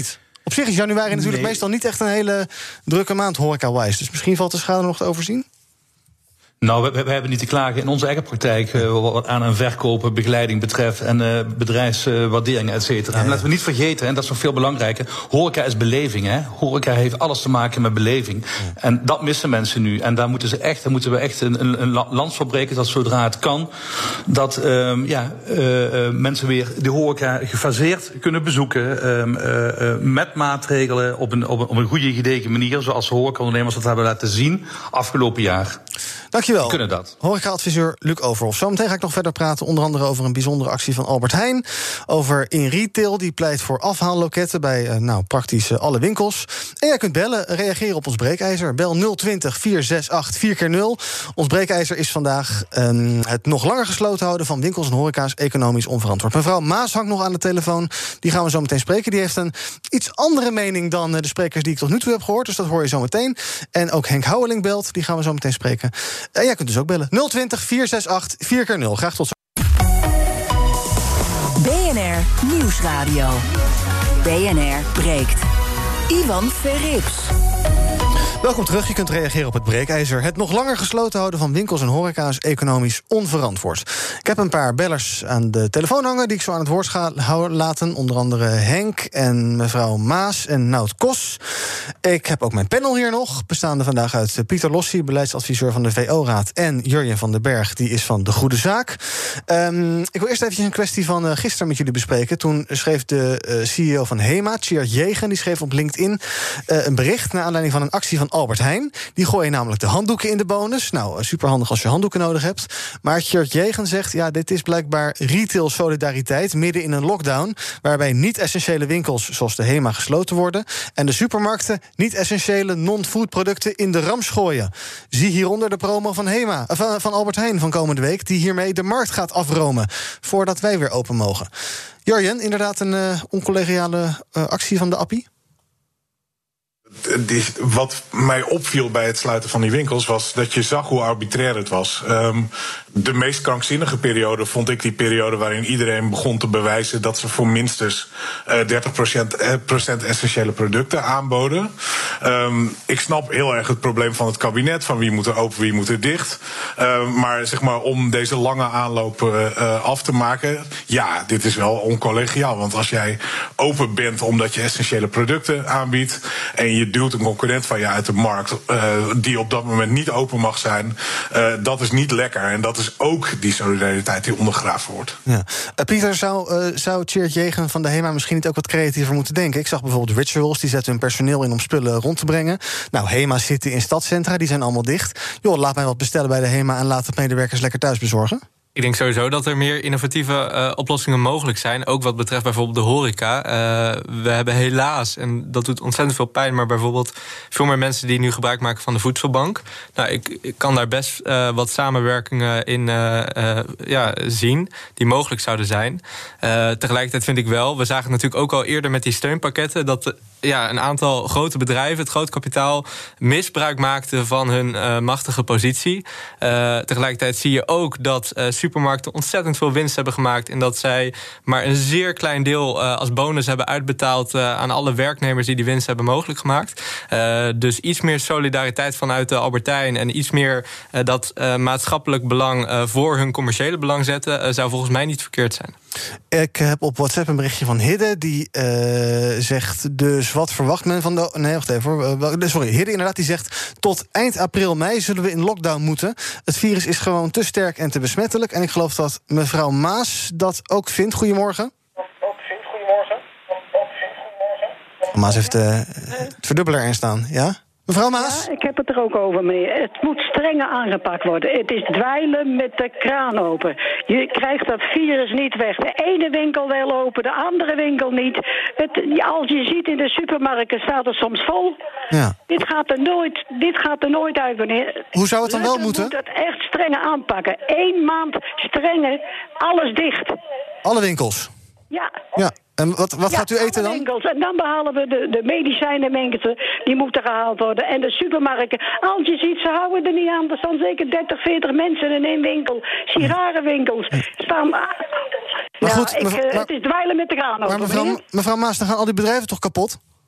Op zich is januari natuurlijk Nee. meestal niet echt een hele drukke maand horeca-wise. Dus misschien valt de schade nog te overzien? Nou, we, we hebben niet te klagen in onze eigen praktijk uh, wat aan- en verkopen, begeleiding betreft en uh, bedrijfswaarderingen, et cetera. En laten we niet vergeten, en dat is nog veel belangrijker, horeca is beleving. Hè? Horeca heeft alles te maken met beleving. Ja. En dat missen mensen nu. En daar moeten, ze echt, daar moeten we echt een, een, een lans voor breken, dat zodra het kan, dat um, ja, uh, uh, mensen weer de horeca gefaseerd kunnen bezoeken, um, uh, uh, met maatregelen op een, op, een, op een goede, gedegen manier, zoals de horecaondernemers dat hebben laten zien afgelopen jaar. Dankjewel. We kunnen dat. Horeca-adviseur Luc Overhof. Zometeen ga ik nog verder praten, onder andere over een bijzondere actie van Albert Heijn. Over In Retail, die pleit voor afhaalloketten bij uh, nou, praktisch uh, alle winkels. En jij kunt bellen, reageren op ons breekijzer. Bel nul twintig, vier zes acht, vier keer nul. Ons breekijzer is vandaag um, het nog langer gesloten houden van winkels en horeca's economisch onverantwoord. Mevrouw Maas hangt nog aan de telefoon. Die gaan we zo meteen spreken. Die heeft een iets andere mening dan uh, de sprekers die ik tot nu toe heb gehoord. Dus dat hoor je zo meteen. En ook Henk Houweling belt. Die gaan we zo meteen spreken. En jij kunt dus ook bellen. nul twintig, vier zes acht, vier keer nul. Graag tot zo. B N R Nieuwsradio. B N R breekt. Ivan Verrips. Welkom terug, je kunt reageren op het breekijzer. Het nog langer gesloten houden van winkels en horeca is economisch onverantwoord. Ik heb een paar bellers aan de telefoon hangen die ik zo aan het woord ga laten. Onder andere Henk en mevrouw Maas en Nout Kos. Ik heb ook mijn panel hier nog, bestaande vandaag uit Pieter Lossie, beleidsadviseur van de V O-raad, en Jurjen van den Berg, die is van De Goede Zaak. Um, ik wil eerst even een kwestie van uh, gisteren met jullie bespreken. Toen schreef de uh, C E O van HEMA, Tjeerd Jegen, die schreef op LinkedIn uh, een bericht naar aanleiding van een actie van Albert Heijn. Die gooien namelijk de handdoeken in de bonus. Nou, superhandig als je handdoeken nodig hebt. Maar Tjeerd Jegen zegt, ja, dit is blijkbaar retail solidariteit midden in een lockdown, waarbij niet-essentiële winkels zoals de HEMA gesloten worden en de supermarkten niet-essentiële non-food producten in de rams gooien. Zie hieronder de promo van HEMA, van, van Albert Heijn van komende week, die hiermee de markt gaat afromen voordat wij weer open mogen. Jurjen, inderdaad een uh, oncollegiale uh, actie van de appie? Wat mij opviel bij het sluiten van die winkels was dat je zag hoe arbitrair het was. Um, de meest krankzinnige periode vond ik die periode waarin iedereen begon te bewijzen dat ze voor minstens uh, dertig procent essentiële producten aanboden. Um, ik snap heel erg het probleem van het kabinet, van wie moet er open, wie moet er dicht. Uh, maar zeg maar om deze lange aanloop uh, uh, af te maken, ja, dit is wel oncollegiaal. Want als jij open bent omdat je essentiële producten aanbiedt en je duwt een concurrent van je uit de markt uh, die op dat moment niet open mag zijn, uh, dat is niet lekker. En dat is ook die solidariteit die ondergraven wordt. Ja. Uh, Pieter, zou, uh, zou Tjeerd Jegen van de HEMA misschien niet ook wat creatiever moeten denken? Ik zag bijvoorbeeld Rituals, die zetten hun personeel in om spullen rond te brengen. Nou, HEMA zitten in stadcentra, die zijn allemaal dicht. Joh, laat mij wat bestellen bij de HEMA en laat de medewerkers lekker thuis bezorgen. Ik denk sowieso dat er meer innovatieve uh, oplossingen mogelijk zijn. Ook wat betreft bijvoorbeeld de horeca. Uh, we hebben helaas, en dat doet ontzettend veel pijn, maar bijvoorbeeld veel meer mensen die nu gebruik maken van de voedselbank. Nou, ik, ik kan daar best uh, wat samenwerkingen in uh, uh, ja, zien die mogelijk zouden zijn. Uh, tegelijkertijd vind ik wel, we zagen natuurlijk ook al eerder met die steunpakketten dat uh, ja, een aantal grote bedrijven, het groot kapitaal, misbruik maakten van hun uh, machtige positie. Uh, tegelijkertijd zie je ook dat uh, supermarkten ontzettend veel winst hebben gemaakt en dat zij maar een zeer klein deel uh, als bonus hebben uitbetaald uh, aan alle werknemers die die winst hebben mogelijk gemaakt. Uh, dus iets meer solidariteit vanuit de Albert Heijn en iets meer uh, dat uh, maatschappelijk belang uh, voor hun commerciële belang zetten, uh, zou volgens mij niet verkeerd zijn. Ik heb op WhatsApp een berichtje van Hidde, die uh, zegt dus wat verwacht men van de... Nee, wacht even hoor. Sorry, Hidde inderdaad, die zegt tot eind april, mei zullen we in lockdown moeten. Het virus is gewoon te sterk en te besmettelijk. En ik geloof dat mevrouw Maas dat ook vindt. Goedemorgen. Ook vindt, goedemorgen. Ook vindt, goedemorgen. Maas heeft uh, het verdubbeler erin staan, ja? Mevrouw Maas? Ja, ik heb het er ook over mee. Het moet strenger aangepakt worden. Het is dweilen met de kraan open. Je krijgt dat virus niet weg. De ene winkel wel open, de andere winkel niet. Het, als je ziet in de supermarkten staat het soms vol. Ja. Dit gaat er nooit, dit gaat er nooit uit, meneer. Hoe zou het dan wel moeten? Je moet het echt strenger aanpakken. Eén maand strenger, alles dicht. Alle winkels? Ja. Ja. En wat, wat ja, gaat u eten dan? Winkels. En dan behalen we de, de medicijnenwinkels, die moeten gehaald worden. En de supermarkten. Als je ziet, ze houden er niet aan. Er staan zeker dertig, veertig mensen in één winkel. Sigarenwinkels. Staan... Maar ja, goed, ik, mevrouw, uh, maar, het is dweilen met de kraan open. Maar mevrouw, mevrouw Maas, dan gaan al die bedrijven toch kapot?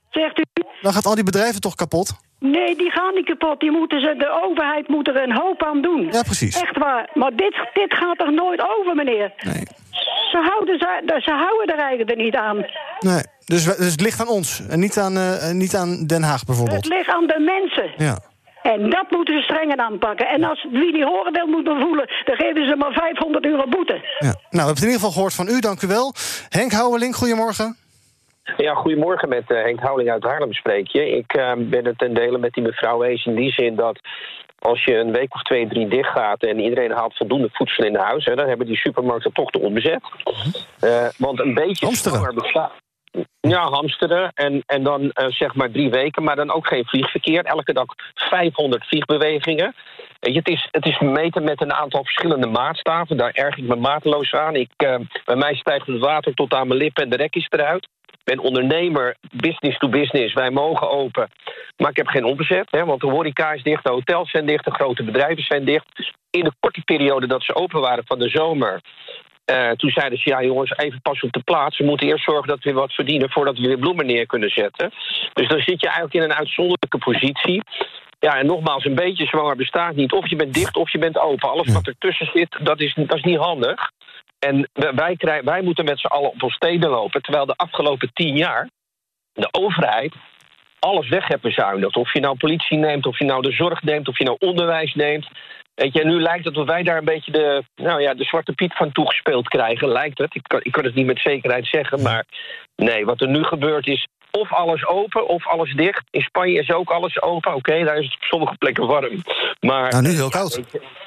Zegt u? Dan gaat al die bedrijven toch kapot? Nee, die gaan niet kapot. Die moeten ze, de overheid moet er een hoop aan doen. Ja, precies. Echt waar. Maar dit, dit gaat toch nooit over, meneer? Nee. Ze houden, ze, ze houden er eigenlijk niet aan. Nee, dus, dus het ligt aan ons en niet aan, uh, niet aan Den Haag bijvoorbeeld. Het ligt aan de mensen. Ja. En dat moeten ze strenger aanpakken. En als wie die horen wil moet voelen, dan geven ze maar vijfhonderd euro boete. Ja. Nou, we hebben het in ieder geval gehoord van u, dank u wel. Henk Houweling, goedemorgen. Ja, goedemorgen, met uh, Henk Houweling uit Haarlem spreek je. Ik uh, ben het ten dele met die mevrouw eens in die zin dat als je een week of twee, drie dicht gaat en iedereen haalt voldoende voedsel in huis, hè, dan hebben die supermarkten toch te onbezet. Uh, want een beetje hamsteren. bestaat. Ja, hamsteren en, en dan uh, zeg maar drie weken, maar dan ook geen vliegverkeer. Elke dag vijfhonderd vliegbewegingen. Weet je, het, is, het is gemeten met een aantal verschillende maatstaven. Daar erg ik me mateloos aan. Ik, uh, bij mij stijgt het water tot aan mijn lippen en de rek is eruit. Ik ben ondernemer, business to business. Wij mogen open, maar ik heb geen omzet. Hè, want de horeca is dicht, de hotels zijn dicht, de grote bedrijven zijn dicht. In de korte periode dat ze open waren van de zomer, Uh, toen zeiden ze, ja jongens, even pas op de plaats. We moeten eerst zorgen dat we weer wat verdienen voordat we weer bloemen neer kunnen zetten. Dus dan zit je eigenlijk in een uitzonderlijke positie. Ja, en nogmaals, een beetje zwanger bestaat niet. Of je bent dicht of je bent open. Alles wat ertussen zit, dat is, dat is niet handig. En wij, krijgen, wij moeten met z'n allen op ons tenen lopen. Terwijl de afgelopen tien jaar de overheid alles weg heeft bezuinigd. Of je nou politie neemt, of je nou de zorg neemt, of je nou onderwijs neemt. Weet je, en nu lijkt het dat wij daar een beetje de, nou ja, de zwarte piet van toegespeeld krijgen. Lijkt het. Ik kan, ik kan het niet met zekerheid zeggen. Maar nee, wat er nu gebeurt is of alles open of alles dicht. In Spanje is ook alles open. Oké, okay, daar is het op sommige plekken warm. Maar nou, nu heel koud.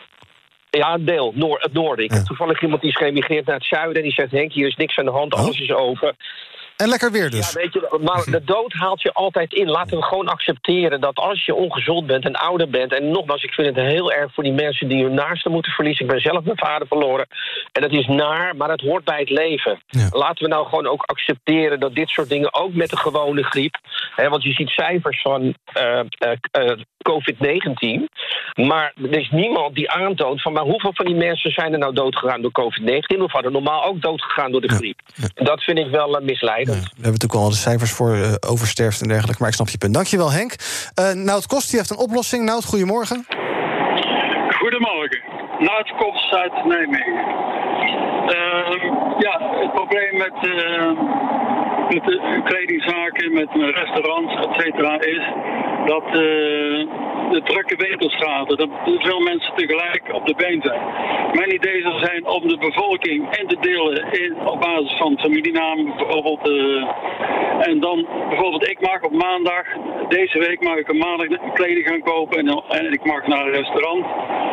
Ja, een deel. Noor, het noorden. Ik heb toevallig iemand die is geëmigreerd naar het zuiden. En die zegt, Henk, hier is niks aan de hand. Alles is open. En lekker weer dus. Ja, weet je, maar de dood haalt je altijd in. Laten we gewoon accepteren dat als je ongezond bent en ouder bent, en nogmaals, ik vind het heel erg voor die mensen die hun naasten moeten verliezen. Ik ben zelf mijn vader verloren. En dat is naar, maar het hoort bij het leven. Ja. Laten we nou gewoon ook accepteren dat dit soort dingen ook met de gewone griep, hè, want je ziet cijfers van uh, uh, uh, covid negentien, maar er is niemand die aantoont van maar hoeveel van die mensen zijn er nou doodgegaan door covid negentien of hadden normaal ook doodgegaan door de griep. Ja. Ja. Dat vind ik wel uh, misleidend. Ja, we hebben natuurlijk al de cijfers voor uh, oversterfte en dergelijke, maar ik snap je punt. Dankjewel, Henk. Uh, Nout Kost, die heeft een oplossing. Nout, goedemorgen. Goedemorgen. Nout Kost uit Nijmegen. Uh, ja, het probleem met, uh, met de kledingzaken, met restaurants, et cetera, is dat uh, de drukke winkelstraten, dat veel mensen tegelijk op de been zijn. Mijn idee zou zijn om de bevolking in te delen in, op basis van familienamen bijvoorbeeld. Uh, en dan bijvoorbeeld, ik mag op maandag, deze week mag ik een maandag kleding gaan kopen en, en ik mag naar een restaurant.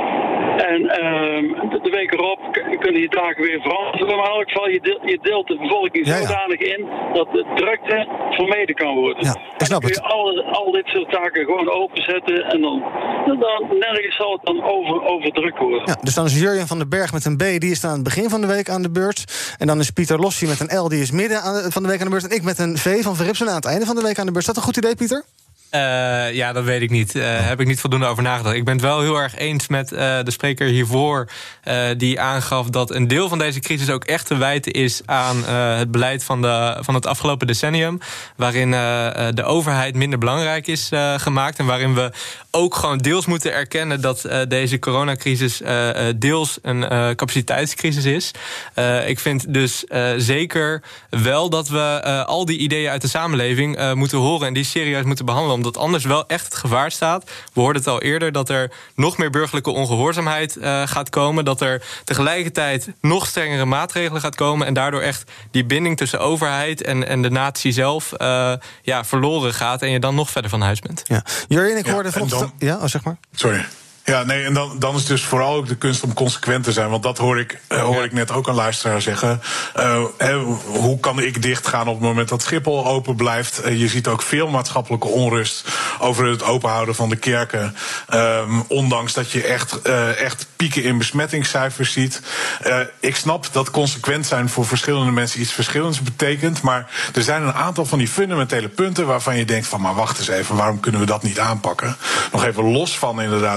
En uh, de, de week erop kunnen die dagen weer veranderen. Maar in elk geval, je deelt, je deelt de bevolking ja, ja. zodanig in dat de drukte vermeden kan worden. Ja, ik snap en dan kun je al, al dit soort zaken gewoon openzetten en dan, dan nergens zal het dan over, overdrukt worden. Ja, dus dan is Jurjen van den Berg met een B, die is aan het begin van de week aan de beurt. En dan is Pieter Lossie met een L, die is midden aan de, van de week aan de beurt. En ik met een V van Verripsen aan het einde van de week aan de beurt. Is dat een goed idee, Pieter? Uh, ja, dat weet ik niet. Uh, heb ik niet voldoende over nagedacht. Ik ben het wel heel erg eens met uh, de spreker hiervoor, uh, die aangaf dat een deel van deze crisis ook echt te wijten is aan uh, het beleid van, de, van het afgelopen decennium, waarin uh, de overheid minder belangrijk is uh, gemaakt en waarin we ook gewoon deels moeten erkennen dat uh, deze coronacrisis uh, deels een uh, capaciteitscrisis is. Uh, ik vind dus uh, zeker wel dat we uh, al die ideeën uit de samenleving uh, moeten horen en die serieus moeten behandelen, omdat anders wel echt het gevaar staat. We hoorden het al eerder, dat er nog meer burgerlijke ongehoorzaamheid uh, gaat komen, dat er tegelijkertijd nog strengere maatregelen gaat komen en daardoor echt die binding tussen overheid en, en de natie zelf uh, ja, verloren gaat en je dan nog verder van huis bent. Ja. Jurjen, ik hoorde ja, vanochtend... Ja, oh, zeg maar. Sorry. Ja, nee, en dan, dan is het dus vooral ook de kunst om consequent te zijn. Want dat hoor ik, uh, hoor ik net ook een luisteraar zeggen. Uh, he, hoe kan ik dichtgaan op het moment dat Schiphol open blijft? Uh, je ziet ook veel maatschappelijke onrust over het openhouden van de kerken. Um, ondanks dat je echt, uh, echt pieken in besmettingscijfers ziet. Uh, ik snap dat consequent zijn voor verschillende mensen iets verschillends betekent. Maar er zijn een aantal van die fundamentele punten waarvan je denkt van, maar wacht eens even, waarom kunnen we dat niet aanpakken? Nog even los van inderdaad dat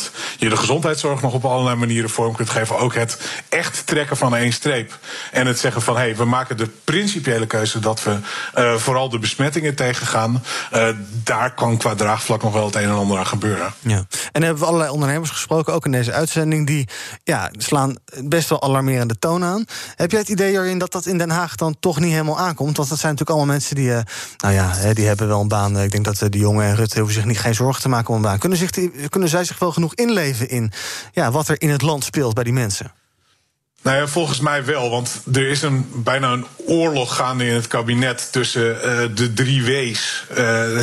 dat je de gezondheidszorg nog op allerlei manieren vorm kunt geven. Ook het echt trekken van één streep. En het zeggen van, hé, hey, we maken de principiële keuze dat we uh, vooral de besmettingen tegengaan. Uh, daar kan qua draagvlak nog wel het een en ander aan gebeuren. Ja. En dan hebben we allerlei ondernemers gesproken, ook in deze uitzending, die ja, slaan best wel alarmerende toon aan. Heb jij het idee, Jurjen, dat dat in Den Haag dan toch niet helemaal aankomt? Want dat zijn natuurlijk allemaal mensen die, uh, nou ja, die hebben wel een baan. Ik denk dat uh, de jongen en Rutte hoeven zich niet geen zorgen te maken om een baan. Kunnen, zich die, kunnen zij zich wel genoeg inleven in ja, wat er in het land speelt bij die mensen? Nou ja, volgens mij wel, want er is een, bijna een oorlog gaande in het kabinet tussen uh, de drie W's. Uh,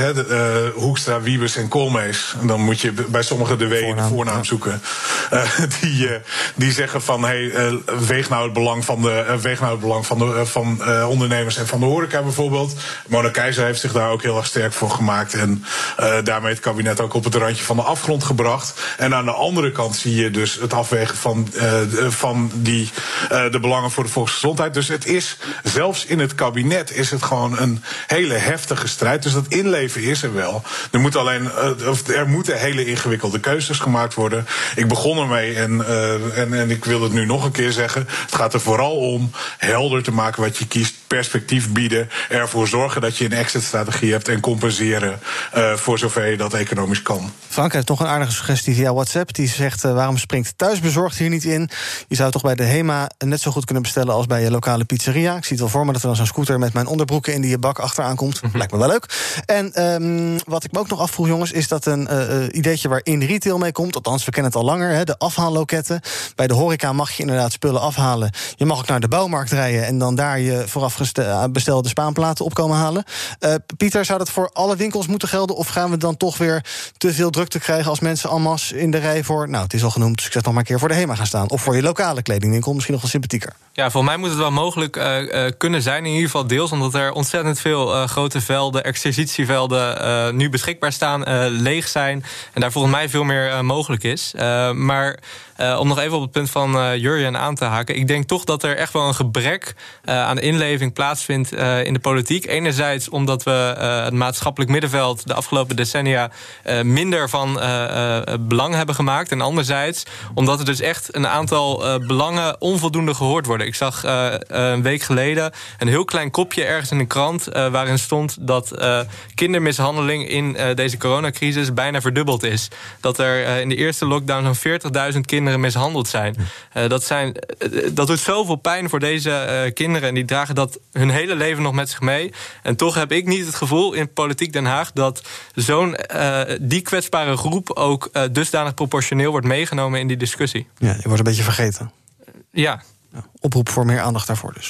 de, uh, Hoekstra, Wiebes en Koolmees. En dan moet je bij sommigen de W in de voornaam zoeken. Uh, die, uh, die zeggen van, hey, uh, weeg nou het belang van de, uh, weeg nou het belang van, de, uh, van uh, ondernemers en van de horeca bijvoorbeeld. Mona Keizer heeft zich daar ook heel erg sterk voor gemaakt. En uh, daarmee het kabinet ook op het randje van de afgrond gebracht. En aan de andere kant zie je dus het afwegen van, uh, van die Uh, de belangen voor de volksgezondheid. Dus het is, zelfs in het kabinet is het gewoon een hele heftige strijd. Dus dat inleven is er wel. Er, moet alleen, uh, er moeten hele ingewikkelde keuzes gemaakt worden. Ik begon ermee en, uh, en, en ik wil het nu nog een keer zeggen. Het gaat er vooral om helder te maken wat je kiest, perspectief bieden, ervoor zorgen dat je een exit-strategie hebt en compenseren uh, voor zover je dat economisch kan. Frank heeft nog een aardige suggestie via WhatsApp. Die zegt, uh, waarom springt thuisbezorgd hier niet in? Je zou toch bij de HEMA net zo goed kunnen bestellen als bij je lokale pizzeria. Ik zie het wel voor me dat er dan zo'n scooter met mijn onderbroeken in die je bak achteraan komt. Mm-hmm. Lijkt me wel leuk. En um, wat ik me ook nog afvroeg, jongens, is dat een uh, ideetje waar in retail mee komt. Althans, we kennen het al langer, hè, de afhaalloketten. Bij de horeca mag je inderdaad spullen afhalen. Je mag ook naar de bouwmarkt rijden en dan daar je vooraf bestelde spaanplaten op komen halen. Uh, Pieter, zou dat voor alle winkels moeten gelden? Of gaan we dan toch weer te veel drukte krijgen als mensen en masse in de rij voor, nou, het is al genoemd, dus ik zeg nog maar een keer voor de HEMA gaan staan. Of voor je lokale kledingwinkel, misschien nog wel sympathieker. Ja, volgens mij moet het wel mogelijk uh, uh, kunnen zijn, in ieder geval deels, omdat er ontzettend veel uh, grote velden, exercitievelden uh, nu beschikbaar staan, uh, leeg zijn en daar volgens mij veel meer uh, mogelijk is. Uh, maar uh, om nog even op het punt van uh, Jurjen aan te haken, ik denk toch dat er echt wel een gebrek uh, aan inleving plaatsvindt uh, in de politiek. Enerzijds omdat we uh, het maatschappelijk middenveld de afgelopen decennia uh, minder van uh, uh, belang hebben gemaakt. En anderzijds omdat er dus echt een aantal uh, belangen onvoldoende gehoord worden. Ik zag uh, een week geleden een heel klein kopje ergens in de krant uh, waarin stond dat uh, kindermishandeling in uh, deze coronacrisis bijna verdubbeld is. Dat er uh, in de eerste lockdown zo'n veertigduizend kinderen mishandeld zijn. Uh, dat, zijn uh, dat doet zoveel pijn voor deze uh, kinderen en die dragen dat hun hele leven nog met zich mee. En toch heb ik niet het gevoel in politiek Den Haag dat zo'n uh, die kwetsbare groep ook uh, dusdanig proportioneel wordt meegenomen in die discussie. Ja, je wordt een beetje vergeten. Ja. Oproep voor meer aandacht daarvoor dus.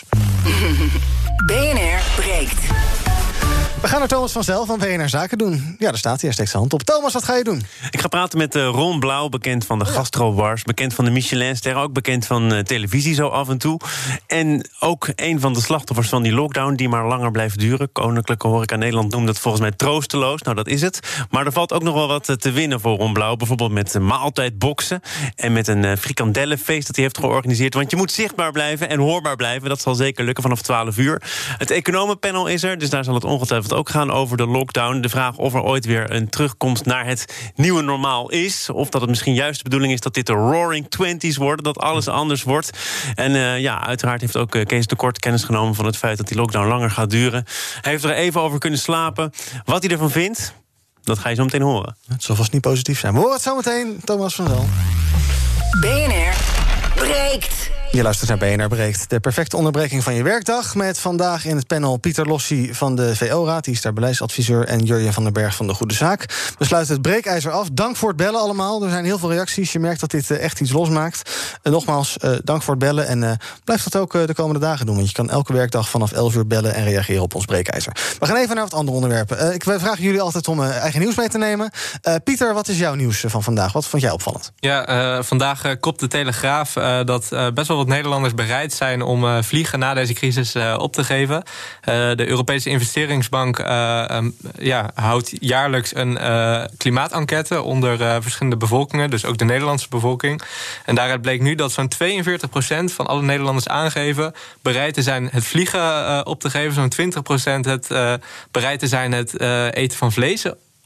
B N R breekt. We gaan naar Thomas van Zel van B N R Zaken doen. Ja, daar staat hij, hij steekt zijn hand op. Thomas, wat ga je doen? Ik ga praten met uh, Ron Blauw, bekend van de oh ja. gastrobars, bekend van de Michelinster, ook bekend van uh, televisie zo af en toe. En ook een van de slachtoffers van die lockdown die maar langer blijft duren. Koninklijke Horeca Nederland noemt dat volgens mij troosteloos. Nou, dat is het. Maar er valt ook nog wel wat te winnen voor Ron Blauw. Bijvoorbeeld met uh, maaltijdboksen en met een uh, frikandellenfeest dat hij heeft georganiseerd. Want je moet zichtbaar blijven en hoorbaar blijven. Dat zal zeker lukken vanaf twaalf uur. Het economenpanel is er, dus daar zal het ongetwijfeld ook gaan over de lockdown. De vraag of er ooit weer een terugkomst naar het nieuwe normaal is. Of dat het misschien juist de bedoeling is dat dit de roaring twenties worden. Dat alles anders wordt. En uh, ja, uiteraard heeft ook uh, Kees de Kort kennis genomen van het feit dat die lockdown langer gaat duren. Hij heeft er even over kunnen slapen. Wat hij ervan vindt, dat ga je zo meteen horen. Het zal vast niet positief zijn. We horen het zo meteen. Thomas van Zel. B N R breekt. Je luistert naar B N R Breekt. De perfecte onderbreking van je werkdag. Met vandaag in het panel Pieter Lossi van de V O-raad. Die is daar beleidsadviseur. En Jurjen van den Berg van de Goede Zaak. We sluiten het breekijzer af. Dank voor het bellen allemaal. Er zijn heel veel reacties. Je merkt dat dit uh, echt iets losmaakt. Uh, nogmaals, uh, dank voor het bellen. En uh, blijf dat ook uh, de komende dagen doen. Want je kan elke werkdag vanaf elf uur bellen en reageren op ons breekijzer. We gaan even naar wat andere onderwerpen. Uh, ik vraag jullie altijd om uh, eigen nieuws mee te nemen. Uh, Pieter, wat is jouw nieuws van vandaag? Wat vond jij opvallend? Ja, uh, vandaag uh, kopt de Telegraaf uh, dat uh, best wel wat Nederlanders bereid zijn om uh, vliegen na deze crisis uh, op te geven. Uh, de Europese investeringsbank uh, um, ja, houdt jaarlijks een uh, klimaatenquête onder uh, verschillende bevolkingen, dus ook de Nederlandse bevolking. En daaruit bleek nu dat zo'n tweeënveertig procent van alle Nederlanders aangeven bereid te zijn het vliegen uh, op te geven, zo'n twintig procent het uh, bereid te zijn het uh, eten van vlees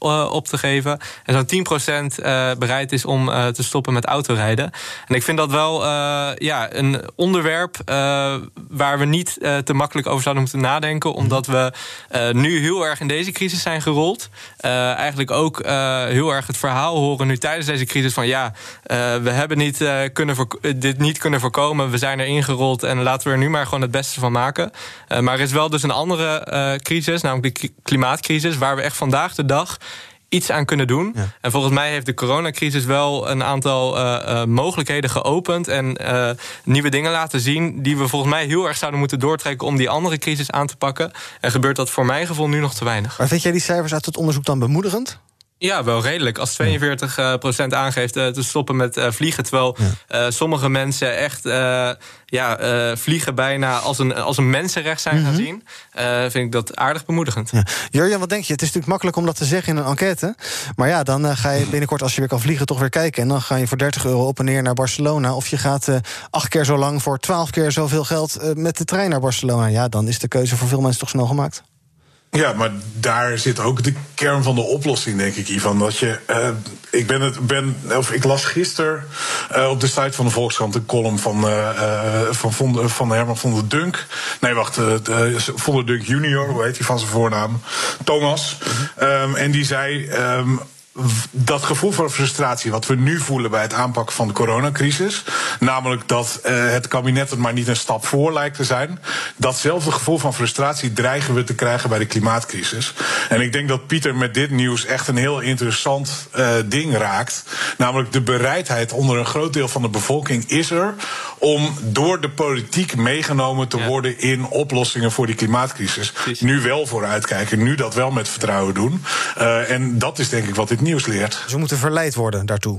uh, op te geven. En zo'n tien procent uh, bereid is om uh, te stoppen met autorijden. En ik vind dat wel uh, ja, een onderwerp uh, waar we niet uh, te makkelijk over zouden moeten nadenken. Omdat we uh, nu heel erg in deze crisis zijn gerold. Uh, eigenlijk ook uh, heel erg het verhaal horen nu tijdens deze crisis van ja, uh, we hebben niet, uh, kunnen voorko- dit niet kunnen voorkomen. We zijn er ingerold en laten we er nu maar gewoon het beste van maken. Uh, maar er is wel dus een andere uh, crisis, namelijk de klimaatcrisis, waar we echt vandaag de dag iets aan kunnen doen. Ja. En volgens mij heeft de coronacrisis wel een aantal uh, uh, mogelijkheden geopend en uh, nieuwe dingen laten zien die we volgens mij heel erg zouden moeten doortrekken om die andere crisis aan te pakken. En gebeurt dat voor mijn gevoel nu nog te weinig. Maar vind jij die cijfers uit het onderzoek dan bemoedigend? Ja, wel redelijk. Als tweeënveertig procent aangeeft uh, te stoppen met uh, vliegen, terwijl uh, sommige mensen echt uh, ja, uh, vliegen bijna als een, als een mensenrecht zijn gaan zien, uh, vind ik dat aardig bemoedigend. Ja. Jurjen, wat denk je? Het is natuurlijk makkelijk om dat te zeggen in een enquête. Maar ja, dan uh, ga je binnenkort, als je weer kan vliegen, toch weer kijken. En dan ga je voor dertig euro op en neer naar Barcelona. Of je gaat uh, acht keer zo lang voor twaalf keer zoveel geld uh, met de trein naar Barcelona. Ja, dan is de keuze voor veel mensen toch snel gemaakt. Ja, maar daar zit ook de kern van de oplossing, denk ik, Ivan. Dat je, uh, ik ben het, ben, of ik las gisteren uh, op de site van de Volkskrant een column van, uh, uh, van, von, van Herman van der Dunk. Nee, wacht, uh, uh, van der Dunk junior, hoe heet hij van zijn voornaam? Thomas. Mm-hmm. Um, en die zei, Um, dat gevoel van frustratie wat we nu voelen bij het aanpakken van de coronacrisis, namelijk dat uh, het kabinet het maar niet een stap voor lijkt te zijn, datzelfde gevoel van frustratie dreigen we te krijgen bij de klimaatcrisis. En ik denk dat Pieter met dit nieuws echt een heel interessant uh, ding raakt, namelijk de bereidheid onder een groot deel van de bevolking is er om door de politiek meegenomen te ja. worden in oplossingen voor die klimaatcrisis. Precies. Nu wel vooruitkijken, nu dat wel met vertrouwen doen. Uh, en dat is denk ik wat dit nieuws leert. Ze moeten verleid worden daartoe.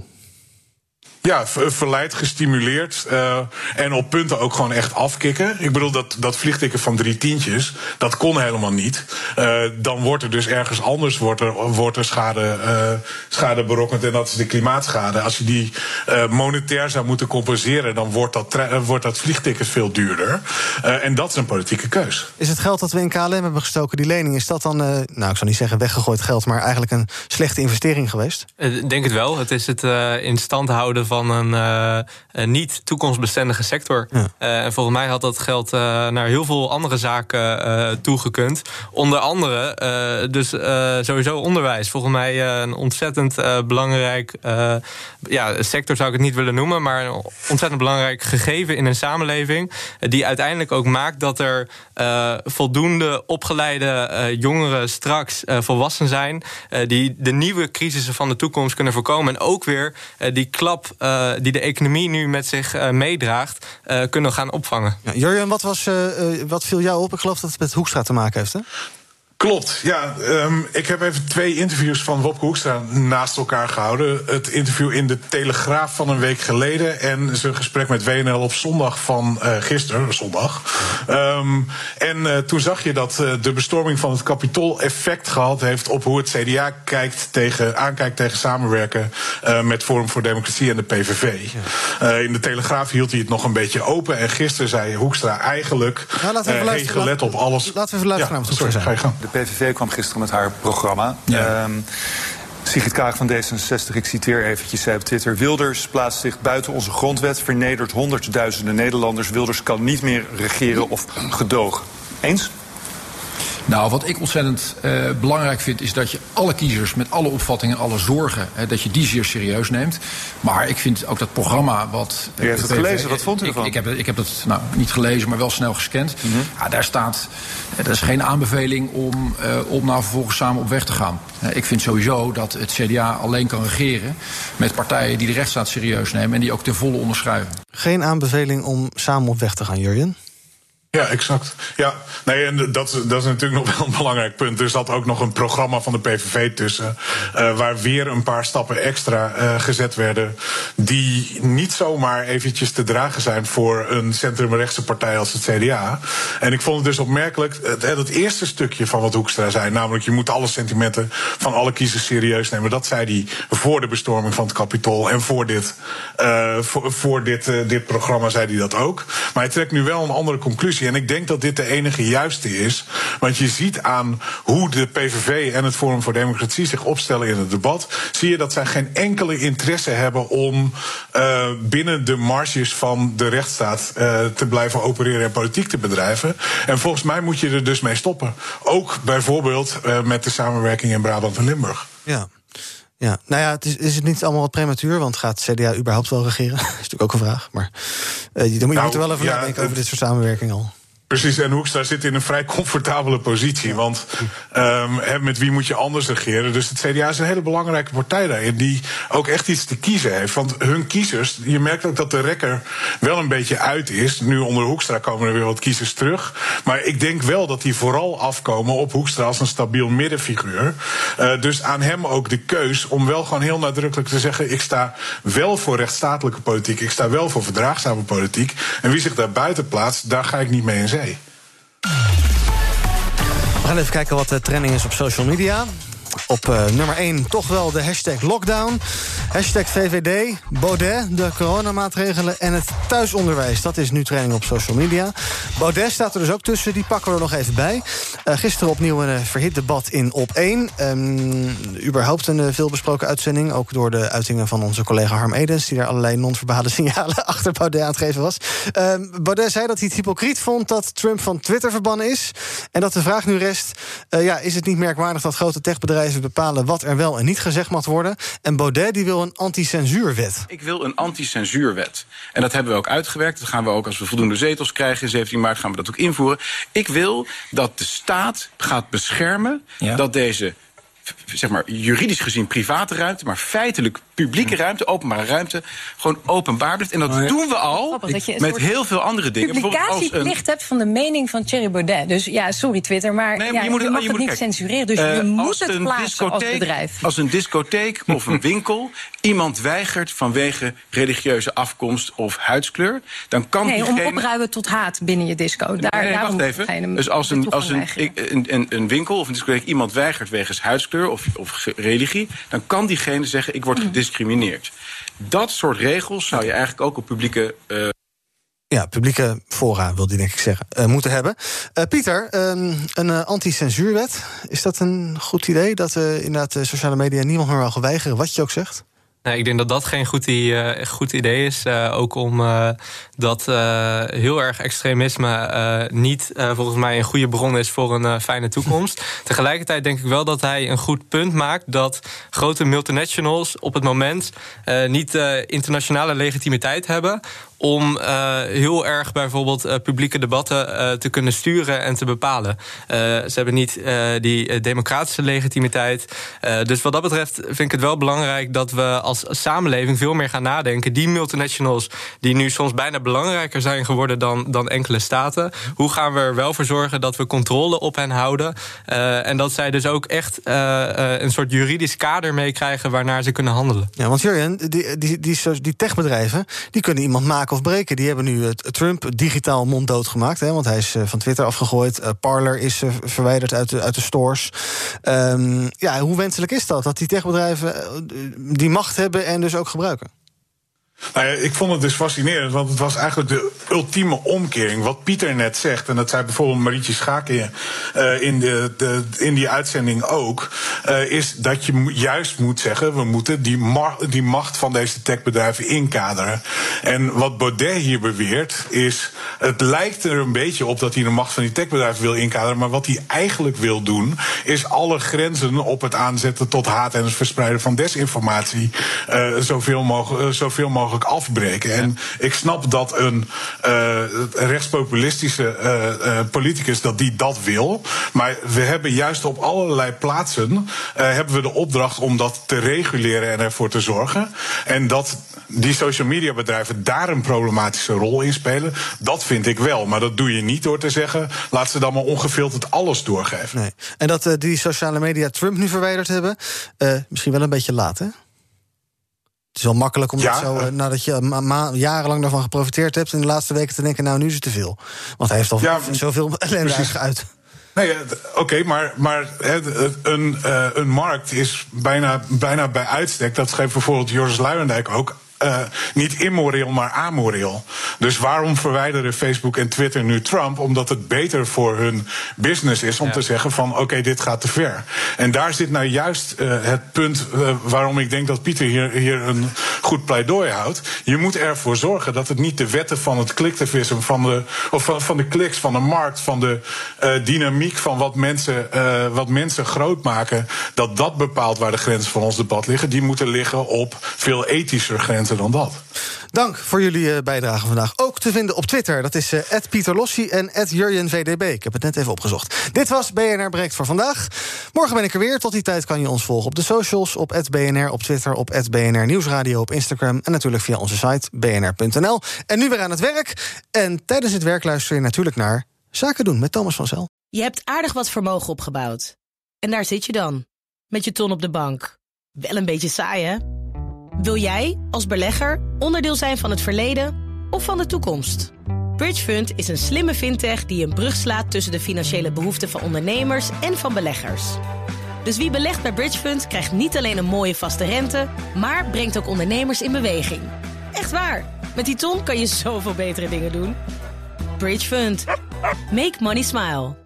Ja, verleid, gestimuleerd uh, en op punten ook gewoon echt afkicken. Ik bedoel, dat, dat vliegticket van drie tientjes, dat kon helemaal niet. Uh, dan wordt er dus ergens anders wordt er, wordt er schade, uh, schade berokkend en dat is de klimaatschade. Als je die uh, monetair zou moeten compenseren, dan wordt dat, tre- wordt dat vliegticket veel duurder. Uh, en dat is een politieke keus. Is het geld dat we in K L M hebben gestoken, die lening, is dat dan, uh, nou ik zou niet zeggen weggegooid geld, maar eigenlijk een slechte investering geweest? Ik denk het wel. Het is het uh, in stand houden van een, uh, een niet toekomstbestendige sector. Ja. Uh, en volgens mij had dat geld uh, naar heel veel andere zaken uh, toegekund. Onder andere uh, dus uh, sowieso onderwijs. Volgens mij uh, een ontzettend uh, belangrijk uh, ja, sector zou ik het niet willen noemen, maar een ontzettend belangrijk gegeven in een samenleving uh, die uiteindelijk ook maakt dat er uh, voldoende opgeleide uh, jongeren straks uh, volwassen zijn uh, die de nieuwe crisissen van de toekomst kunnen voorkomen en ook weer uh, die klap uh, die de economie nu met zich uh, meedraagt, uh, kunnen gaan opvangen. Ja, Jurjen, wat, was, uh, uh, wat viel jou op? Ik geloof dat het met Hoekstra te maken heeft, hè? Klopt, ja. Um, ik heb even twee interviews van Wopke Hoekstra naast elkaar gehouden. Het interview in de Telegraaf van een week geleden en zijn gesprek met W N L op zondag van uh, gisteren, zondag. Um, en uh, toen zag je dat uh, de bestorming van het Capitool effect gehad heeft op hoe het C D A kijkt tegen, aankijkt tegen samenwerken uh, met Forum voor Democratie en de P V V. Ja. Uh, in de Telegraaf hield hij het nog een beetje open en gisteren zei Hoekstra eigenlijk, nou, laten we even uh, hey, gelet laten, op alles. Laten we even luisteren ja, naar wat sorry, ga je gang. De P V V kwam gisteren met haar programma. Ja. Um, Sigrid Kaag van D zesenzestig, ik citeer eventjes, zei op Twitter: Wilders plaatst zich buiten onze grondwet, vernedert honderdduizenden Nederlanders. Wilders kan niet meer regeren of gedogen. Eens? Nou, wat ik ontzettend uh, belangrijk vind, is dat je alle kiezers met alle opvattingen en alle zorgen, hè, dat je die zeer serieus neemt. Maar ik vind ook dat programma wat... U heeft het gelezen, wat vond u ervan? Ik, ik, heb, ik heb het nou, niet gelezen, maar wel snel gescand. Mm-hmm. Ja, daar staat, er is geen aanbeveling om, uh, om nou vervolgens samen op weg te gaan. Uh, ik vind sowieso dat het C D A alleen kan regeren met partijen die de rechtsstaat serieus nemen en die ook ten volle onderschrijven. Geen aanbeveling om samen op weg te gaan, Jurjen? Ja, exact. Ja, nee, en dat, dat is natuurlijk nog wel een belangrijk punt. Er zat ook nog een programma van de P V V tussen, uh, waar weer een paar stappen extra uh, gezet werden, die niet zomaar eventjes te dragen zijn voor een centrumrechtse partij als het C D A. En ik vond het dus opmerkelijk, het, het eerste stukje van wat Hoekstra zei, namelijk je moet alle sentimenten van alle kiezers serieus nemen. Dat zei hij voor de bestorming van het Capitool en voor dit, uh, voor, voor dit, uh, dit programma zei hij dat ook. Maar hij trekt nu wel een andere conclusie. conclusie. En ik denk dat dit de enige juiste is. Want je ziet aan hoe de P V V en het Forum voor Democratie zich opstellen in het debat, zie je dat zij geen enkele interesse hebben om uh, binnen de marges van de rechtsstaat uh, te blijven opereren en politiek te bedrijven. En volgens mij moet je er dus mee stoppen. Ook bijvoorbeeld uh, met de samenwerking in Brabant en Limburg. Ja. Ja, nou ja, het is, is het niet allemaal wat prematuur? Want gaat het C D A überhaupt wel regeren? Dat is natuurlijk ook een vraag. Maar uh, je, je nou, moet er wel even ja, nadenken over dit soort samenwerking al. Precies, en Hoekstra zit in een vrij comfortabele positie. Want um, met wie moet je anders regeren? Dus het C D A is een hele belangrijke partij daarin, die ook echt iets te kiezen heeft. Want hun kiezers, je merkt ook dat de rekker wel een beetje uit is. Nu onder Hoekstra komen er weer wat kiezers terug. Maar ik denk wel dat die vooral afkomen op Hoekstra als een stabiel middenfiguur. Uh, dus aan hem ook de keus om wel gewoon heel nadrukkelijk te zeggen, ik sta wel voor rechtsstatelijke politiek, ik sta wel voor verdraagzame politiek. En wie zich daar buiten plaatst, daar ga ik niet mee in zee. We gaan even kijken wat de trending is op social media. Op uh, nummer één toch wel de hashtag lockdown. Hashtag V V D, Baudet, de coronamaatregelen en het thuisonderwijs. Dat is nu trending op social media. Baudet staat er dus ook tussen, die pakken we er nog even bij. Uh, gisteren opnieuw een uh, verhit debat in Op één. Um, überhaupt een uh, veelbesproken uitzending. Ook door de uitingen van onze collega Harm Edens, die daar allerlei non-verbale signalen achter Baudet aan het geven was. Um, Baudet zei dat hij het hypocriet vond dat Trump van Twitter verbannen is. En dat de vraag nu rest, uh, ja, is het niet merkwaardig dat grote techbedrijven bepalen wat er wel en niet gezegd mag worden. En Baudet die wil een anti-censuurwet. Ik wil een anti-censuurwet. En dat hebben we ook uitgewerkt. Dat gaan we ook, als we voldoende zetels krijgen in zeventien maart, gaan we dat ook invoeren. Ik wil dat de staat gaat beschermen, ja, dat deze, zeg maar, juridisch gezien private ruimte, maar feitelijk publieke ruimte, openbare ruimte, gewoon openbaar blijft. En dat oh ja. doen we al Grappig, je met heel veel andere dingen. Publicatieplicht hebt van de mening van Thierry Baudet. Dus ja, sorry Twitter, maar, nee, maar ja, je, moet je mag je het moet, niet kijk, censureren. Dus uh, je moet het plaatsen als bedrijf. Als een discotheek of een winkel iemand weigert vanwege religieuze afkomst of huidskleur, dan kan nee, diegene... om opruimen tot haat binnen je disco. Daar, nee, wacht even. Dus als, een, als een, een, een, een winkel of een discotheek iemand weigert wegens huidskleur of, of religie, dan kan diegene zeggen, ik word gediscrimineerd. Dat soort regels zou je eigenlijk ook op publieke... Uh... Ja, publieke fora, wil die denk ik zeggen, uh, moeten hebben. Uh, Pieter, um, een uh, anti-censuurwet, is dat een goed idee? Dat uh, inderdaad de sociale media niemand meer mag weigeren, wat je ook zegt? Nee, ik denk dat dat geen goed, uh, goed idee is. Uh, ook om uh, dat uh, heel erg extremisme uh, niet uh, volgens mij een goede bron is voor een uh, fijne toekomst. Tegelijkertijd denk ik wel dat hij een goed punt maakt dat grote multinationals op het moment uh, niet uh, internationale legitimiteit hebben om uh, heel erg bijvoorbeeld uh, publieke debatten uh, te kunnen sturen en te bepalen. Uh, ze hebben niet uh, die uh, democratische legitimiteit. Uh, dus wat dat betreft vind ik het wel belangrijk dat we als samenleving veel meer gaan nadenken. Die multinationals die nu soms bijna belangrijker zijn geworden dan, dan enkele staten. Hoe gaan we er wel voor zorgen dat we controle op hen houden? Uh, en dat zij dus ook echt uh, uh, een soort juridisch kader meekrijgen waarnaar ze kunnen handelen. Ja, want Jurjen, die, die, die, die techbedrijven die kunnen iemand maken of breken. Die hebben nu Trump digitaal monddood gemaakt. Hè, want hij is van Twitter afgegooid. Uh, Parler is uh, verwijderd uit de, uit de stores. Um, ja, hoe wenselijk is dat? Dat die techbedrijven uh, die macht hebben en dus ook gebruiken? Nou ja, ik vond het dus fascinerend, want het was eigenlijk de ultieme omkering. Wat Pieter net zegt, en dat zei bijvoorbeeld Marietje Schaken uh, in, de, de, in die uitzending ook, uh, is dat je juist moet zeggen, we moeten die, ma- die macht van deze techbedrijven inkaderen. En wat Baudet hier beweert is, het lijkt er een beetje op dat hij de macht van die techbedrijven wil inkaderen, maar wat hij eigenlijk wil doen, is alle grenzen op het aanzetten tot haat en het verspreiden van desinformatie uh, zoveel mogelijk, uh, zoveel mogelijk afbreken. En ik snap dat een uh, rechtspopulistische uh, uh, politicus dat die dat wil. Maar we hebben juist op allerlei plaatsen uh, hebben we de opdracht om dat te reguleren en ervoor te zorgen. En dat die social media bedrijven daar een problematische rol in spelen, dat vind ik wel. Maar dat doe je niet door te zeggen, laat ze dan maar ongefilterd alles doorgeven. Nee. En dat uh, die sociale media Trump nu verwijderd hebben, uh, misschien wel een beetje laat, hè? Het is wel makkelijk om ja, dat zo, uh, nadat je ma- ma- jarenlang daarvan geprofiteerd hebt, in de laatste weken te denken, nou, nu is het te veel. Want hij heeft al ja, zoveel ellende uit. Nee, oké, okay, maar, maar he, een, uh, een markt is bijna, bijna bij uitstek, dat geeft bijvoorbeeld Joris Luijendijk ook uh, niet immoreel, maar amoreel. Dus waarom verwijderen Facebook en Twitter nu Trump? Omdat het beter voor hun business is om ja. te zeggen van oké, okay, dit gaat te ver. En daar zit nou juist uh, het punt uh, waarom ik denk dat Pieter hier, hier een goed pleidooi houdt. Je moet ervoor zorgen dat het niet de wetten van het kliktivisme, van de, of van, van de kliks, van de markt, van de uh, dynamiek van wat mensen, uh, wat mensen groot maken, dat dat bepaalt waar de grenzen van ons debat liggen. Die moeten liggen op veel ethischer grenzen dan dat. Dank voor jullie uh, bijdrage vandaag. Ook te vinden op Twitter. Dat is at uh, Pieter Lossi en at Jurjen V D B. Ik heb het net even opgezocht. Dit was B N R Breekt voor vandaag. Morgen ben ik er weer. Tot die tijd kan je ons volgen op de socials, op at B N R, op Twitter, op at B N R Nieuwsradio, op Instagram en natuurlijk via onze site b n r punt n l. En nu weer aan het werk. En tijdens het werk luister je natuurlijk naar Zaken doen met Thomas van Zel. Je hebt aardig wat vermogen opgebouwd. En daar zit je dan, met je ton op de bank. Wel een beetje saai, hè? Wil jij, als belegger, onderdeel zijn van het verleden of van de toekomst? Bridgefund is een slimme fintech die een brug slaat tussen de financiële behoeften van ondernemers en van beleggers. Dus wie belegt bij Bridgefund krijgt niet alleen een mooie vaste rente, maar brengt ook ondernemers in beweging. Echt waar, met die ton kan je zoveel betere dingen doen. Bridgefund. Make money smile.